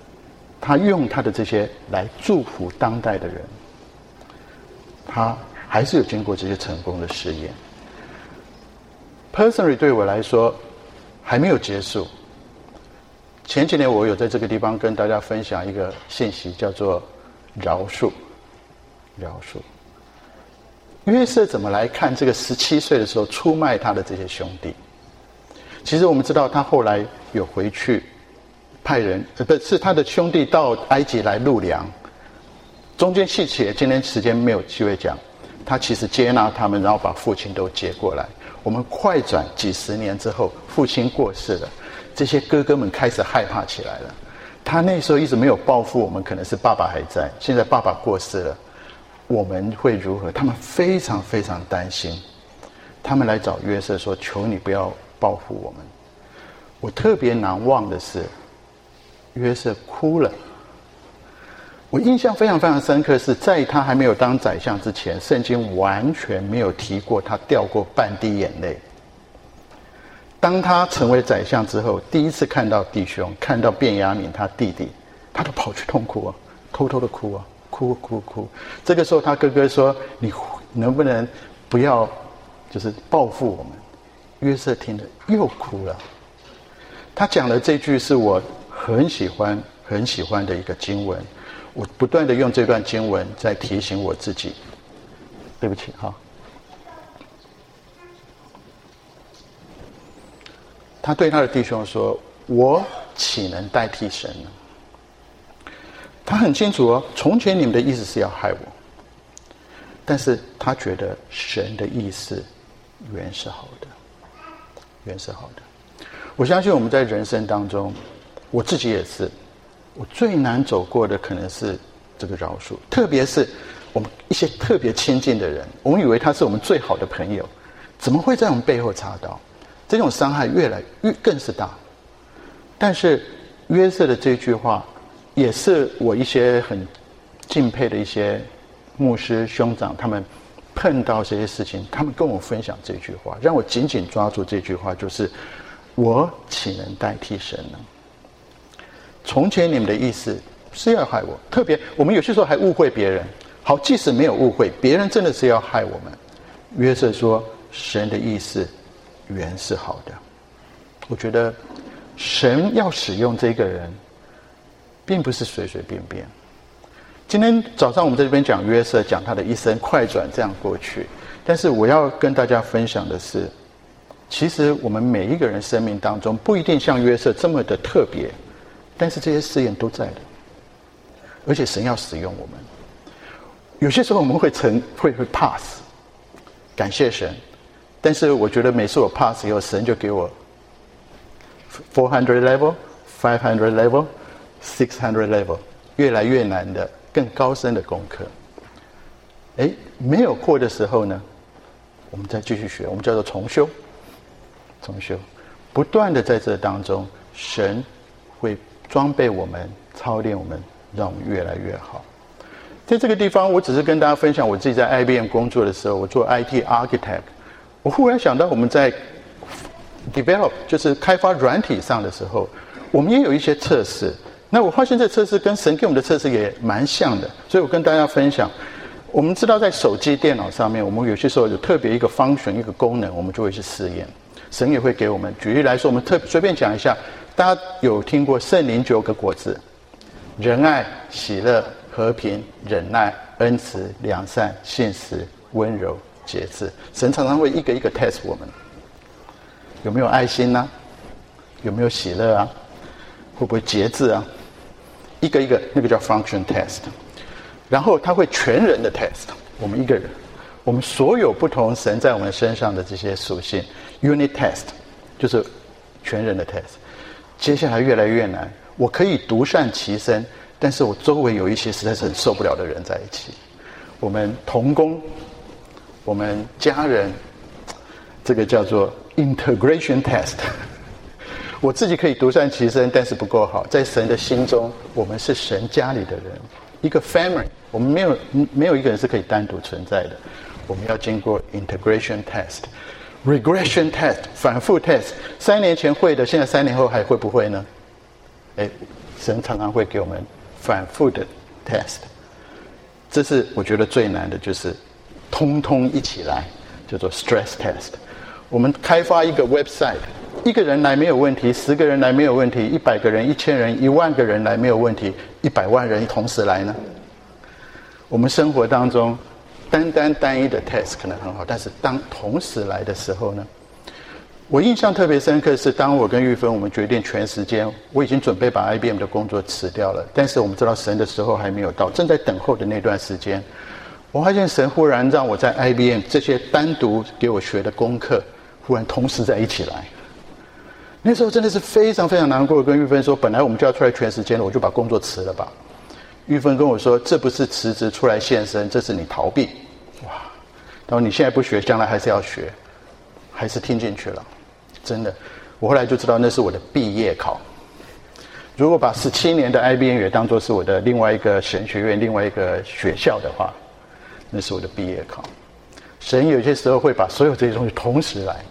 他用他的这些来祝福当代的人，他还是有经过这些成功的试验。Personally 对我来说还没有结束。前几年我有在这个地方跟大家分享一个信息，叫做饶恕。饶恕。约瑟怎么来看这个十七岁的时候出卖他的这些兄弟？其实我们知道他后来有回去派人，呃，不是他的兄弟到埃及来入粮，中间细节今天时间没有机会讲。他其实接纳他们，然后把父亲都接过来。我们快转几十年之后，父亲过世了，这些哥哥们开始害怕起来了。他那时候一直没有报复我们，可能是爸爸还在，现在爸爸过世了，我们会如何？他们非常非常担心，他们来找约瑟说：“求你不要报复我们。”我特别难忘的是，约瑟哭了。我印象非常非常深刻，是在他还没有当宰相之前，圣经完全没有提过他掉过半滴眼泪。当他成为宰相之后，第一次看到弟兄，看到便雅悯他弟弟，他都跑去痛哭啊，偷偷的哭啊，哭哭哭。这个时候他哥哥说：“你能不能不要就是报复我们？”约瑟听了又哭了。他讲的这句是我很喜欢很喜欢的一个经文，我不断的用这段经文在提醒我自己。对不起哈。他对他的弟兄说：“我岂能代替神呢？”他很清楚哦，从前你们的意思是要害我，但是他觉得神的意思原是好的，原是好的。我相信我们在人生当中，我自己也是，我最难走过的可能是这个饶恕，特别是我们一些特别亲近的人，我们以为他是我们最好的朋友，怎么会在我们背后插刀？这种伤害越来越更是大。但是约瑟的这句话，也是我一些很敬佩的一些牧师兄长，他们碰到这些事情，他们跟我分享这句话，让我紧紧抓住这句话，就是我岂能代替神呢？从前你们的意思是要害我，特别我们有些时候还误会别人。好，即使没有误会，别人真的是要害我们。约瑟说，神的意思原是好的。我觉得神要使用这个人，并不是随随便便。今天早上我们在这边讲约瑟，讲他的一生快转这样过去，但是我要跟大家分享的是，其实我们每一个人生命当中不一定像约瑟这么的特别，但是这些试验都在的，而且神要使用我们。有些时候我们会成会会 pass， 感谢神，但是我觉得每次我 pass 以后，神就给我four hundred level, five hundred level, six hundred level， 越来越难的更高深的功课。哎，没有过的时候呢，我们再继续学，我们叫做重修，重修，不断的在这当中，神会装备我们，操练我们，让我们越来越好。在这个地方，我只是跟大家分享我自己在 I B M 工作的时候，我做 I T architect， 我忽然想到我们在 develop 就是开发软体上的时候，我们也有一些测试。那我发现这测试跟神给我们的测试也蛮像的，所以我跟大家分享。我们知道在手机电脑上面，我们有些时候有特别一个 function 一个功能，我们就会去试验。神也会给我们。举例来说，我们特随便讲一下，大家有听过圣灵九个果子：仁爱、喜乐、和平、忍耐、恩慈、良善、信实、温柔、节制。神常常会一个一个 test 我们，有没有爱心啊？有没有喜乐啊？会不会节制啊？一个一个，那个叫 function test。然后他会全人的 test 我们一个人，我们所有不同神在我们身上的这些属性 unit test， 就是全人的 test。接下来越来越难，我可以独善其身，但是我周围有一些实在是很受不了的人在一起。我们同工，我们家人，这个叫做 integration test。我自己可以独善其身，但是不够好。在神的心中，我们是神家里的人，一个 family， 我们没有没有一个人是可以单独存在的。我们要经过 integration test、regression test， 反复 test。三年前会的，现在三年后还会不会呢？哎，神常常会给我们反复的 test。这是我觉得最难的，就是通通一起来，叫做 stress test。我们开发一个 website， 一个人来没有问题，十个人来没有问题，一百个人、一千人、一万个人来没有问题，一百万人同时来呢？我们生活当中，单单单一的 test 可能很好，但是当同时来的时候呢？我印象特别深刻是，当我跟玉芬我们决定全时间，我已经准备把 I B M 的工作辞掉了，但是我们知道神的时候还没有到，正在等候的那段时间，我发现神忽然让我在 I B M 这些单独给我学的功课，忽然同时在一起来。那时候真的是非常非常难过，跟玉芬说，本来我们就要出来全时间了，我就把工作辞了吧。玉芬跟我说，这不是辞职出来献身，这是你逃避。哇！他说你现在不学，将来还是要学，还是听进去了。真的，我后来就知道那是我的毕业考。如果把十七年的 I B M 也当作是我的另外一个神学院、另外一个学校的话，那是我的毕业考。神有些时候会把所有这些东西同时来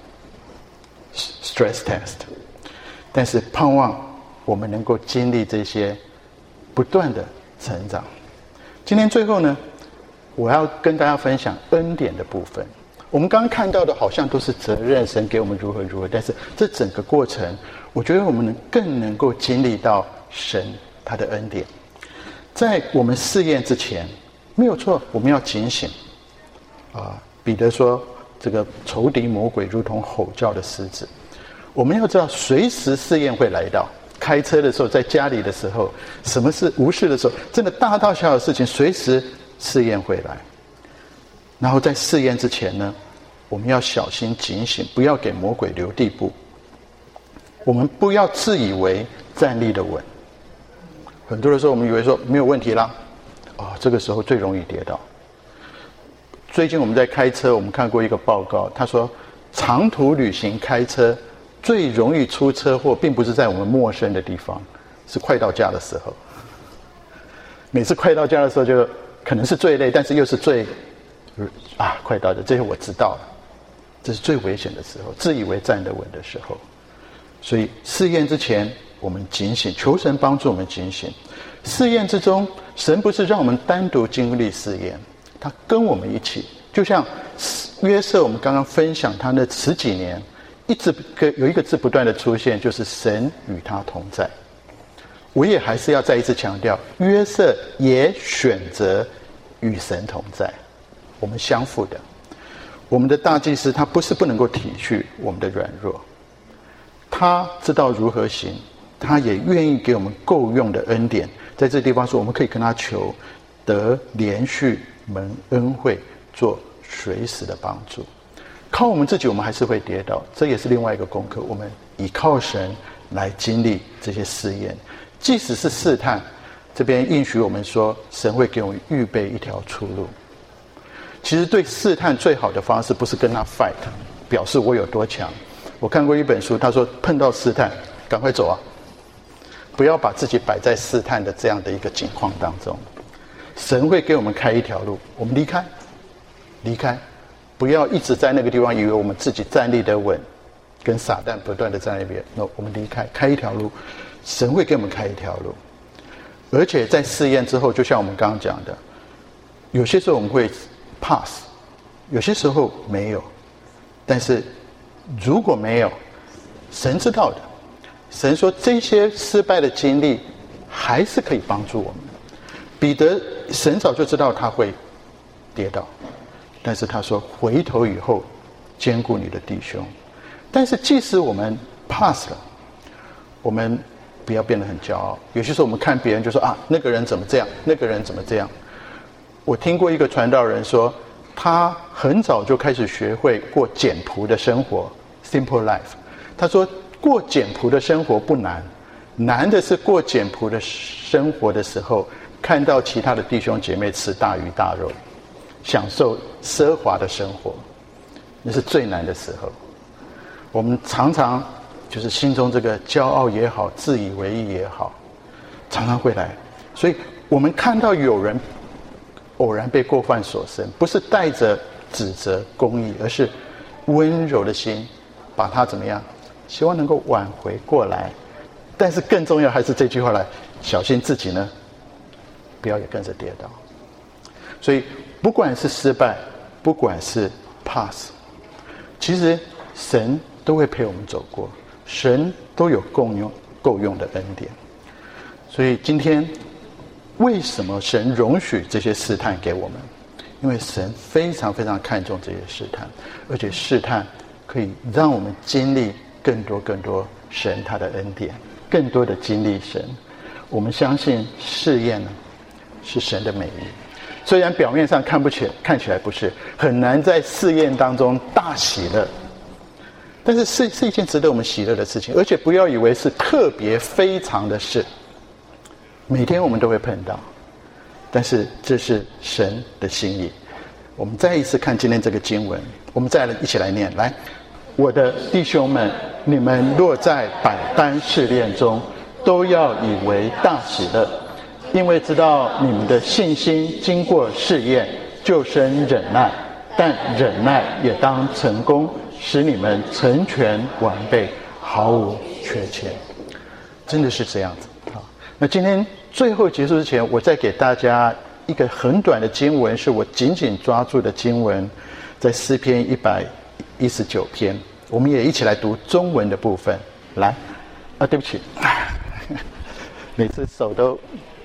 stress test， 但是盼望我们能够经历这些不断的成长。今天最后呢，我要跟大家分享恩典的部分。我们刚刚看到的好像都是责任，神给我们如何如何，但是这整个过程，我觉得我们能更能够经历到神他的恩典。在我们试验之前，没有错，我们要警醒啊。彼得说，这个仇敌魔鬼如同吼叫的狮子。我们要知道，随时试验会来到。开车的时候，在家里的时候，什么事无事的时候，真的大大小小的事情，随时试验会来。然后在试验之前呢，我们要小心警醒，不要给魔鬼留地步。我们不要自以为站立的稳。很多的时候，我们以为说没有问题啦，哦，这个时候最容易跌倒。最近我们在开车，我们看过一个报告，他说长途旅行开车最容易出车祸，并不是在我们陌生的地方，是快到家的时候。每次快到家的时候，就可能是最累，但是又是最啊，快到的，这些我知道了，这是最危险的时候，自以为站得稳的时候。所以试验之前，我们警醒，求神帮助我们警醒。试验之中，神不是让我们单独经历试验，他跟我们一起。就像约瑟，我们刚刚分享他那十几年，一直有一个字不断的出现，就是神与他同在。我也还是要再一次强调，约瑟也选择与神同在，我们相互的。我们的大祭司他不是不能够体恤我们的软弱，他知道如何行，他也愿意给我们够用的恩典。在这个地方说，我们可以跟他求得连续蒙恩惠，做随时的帮助。靠我们自己，我们还是会跌倒，这也是另外一个功课。我们倚靠神来经历这些试验，即使是试探，这边应许我们说，神会给我们预备一条出路。其实对试探最好的方式不是跟他 fight， 表示我有多强。我看过一本书，他说碰到试探赶快走啊，不要把自己摆在试探的这样的一个境况当中。神会给我们开一条路，我们离开离开，不要一直在那个地方以为我们自己站立得稳，跟撒旦不断的在那边。no， 我们离开，开一条路，神会给我们开一条路。而且在试验之后，就像我们刚刚讲的，有些时候我们会 pass， 有些时候没有。但是如果没有，神知道的，神说这些失败的经历还是可以帮助我们。彼得神早就知道他会跌倒，但是他说回头以后兼顾你的弟兄。但是即使我们 pass 了，我们不要变得很骄傲。有些时候我们看别人就说啊，那个人怎么这样，那个人怎么这样。我听过一个传道人说，他很早就开始学会过简朴的生活 simple life。 他说过简朴的生活不难，难的是过简朴的生活的时候，看到其他的弟兄姐妹吃大鱼大肉，享受奢华的生活，那是最难的时候。我们常常就是心中这个骄傲也好，自以为意也好，常常会来。所以我们看到有人偶然被过犯所生，不是带着指责公义，而是温柔的心把他怎么样，希望能够挽回过来。但是更重要还是这句话来，小心自己呢不要也跟着跌倒。所以不管是失败不管是 pass， 其实神都会陪我们走过，神都有够用够用的恩典。所以今天为什么神容许这些试探给我们？因为神非常非常看重这些试探，而且试探可以让我们经历更多更多神他的恩典，更多的经历神。我们相信试验呢是神的美意，虽然表面上看不起看起来不是很难在试验当中大喜乐，但是是是一件值得我们喜乐的事情。而且不要以为是特别非常的事，每天我们都会碰到，但是这是神的心意。我们再一次看今天这个经文，我们再来一起来念。来，我的弟兄们，你们若在百般试炼中，都要以为大喜乐，因为知道你们的信心经过试验，就生忍耐，但忍耐也当成功，使你们成全完备，毫无缺欠。真的是这样子。好，那今天最后结束之前，我再给大家一个很短的经文，是我紧紧抓住的经文，在诗篇一百一十九篇，我们也一起来读中文的部分。来，啊，对不起，每次手都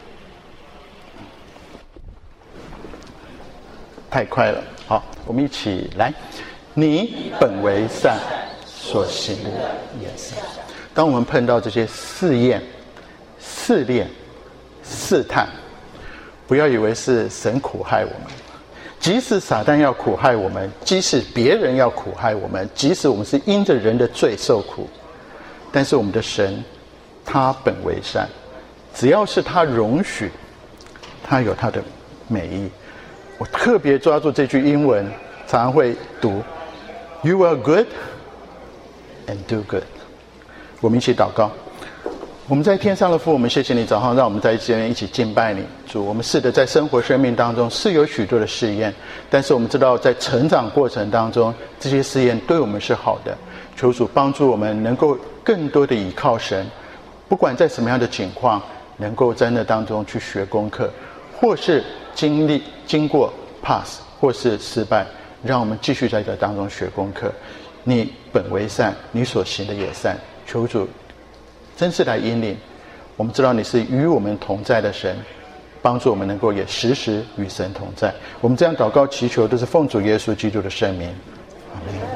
太快了。好，我们一起来。你本为善，所行的也善。当我们碰到这些试验、试炼、试探，不要以为是神苦害我们。即使撒旦要苦害我们，即使别人要苦害我们，即使我们是因着人的罪受苦，但是我们的神他本为善，只要是他容许，他有他的美意。我特别抓住这句英文，常常会读 You are good and do good。 我们一起祷告。我们在天上的父，我们谢谢你早上让我们在这边一起敬拜你。主，我们是的，在生活生命当中是有许多的试验，但是我们知道在成长过程当中，这些试验对我们是好的。求主帮助我们能够更多的倚靠神，不管在什么样的情况，能够在那当中去学功课，或是经历经过 pass 或是失败，让我们继续在这当中学功课。你本为善，你所行的也善。求主真是来引领，我们知道你是与我们同在的神，帮助我们能够也时时与神同在。我们这样祷告祈求，都是奉主耶稣基督的圣名，阿们。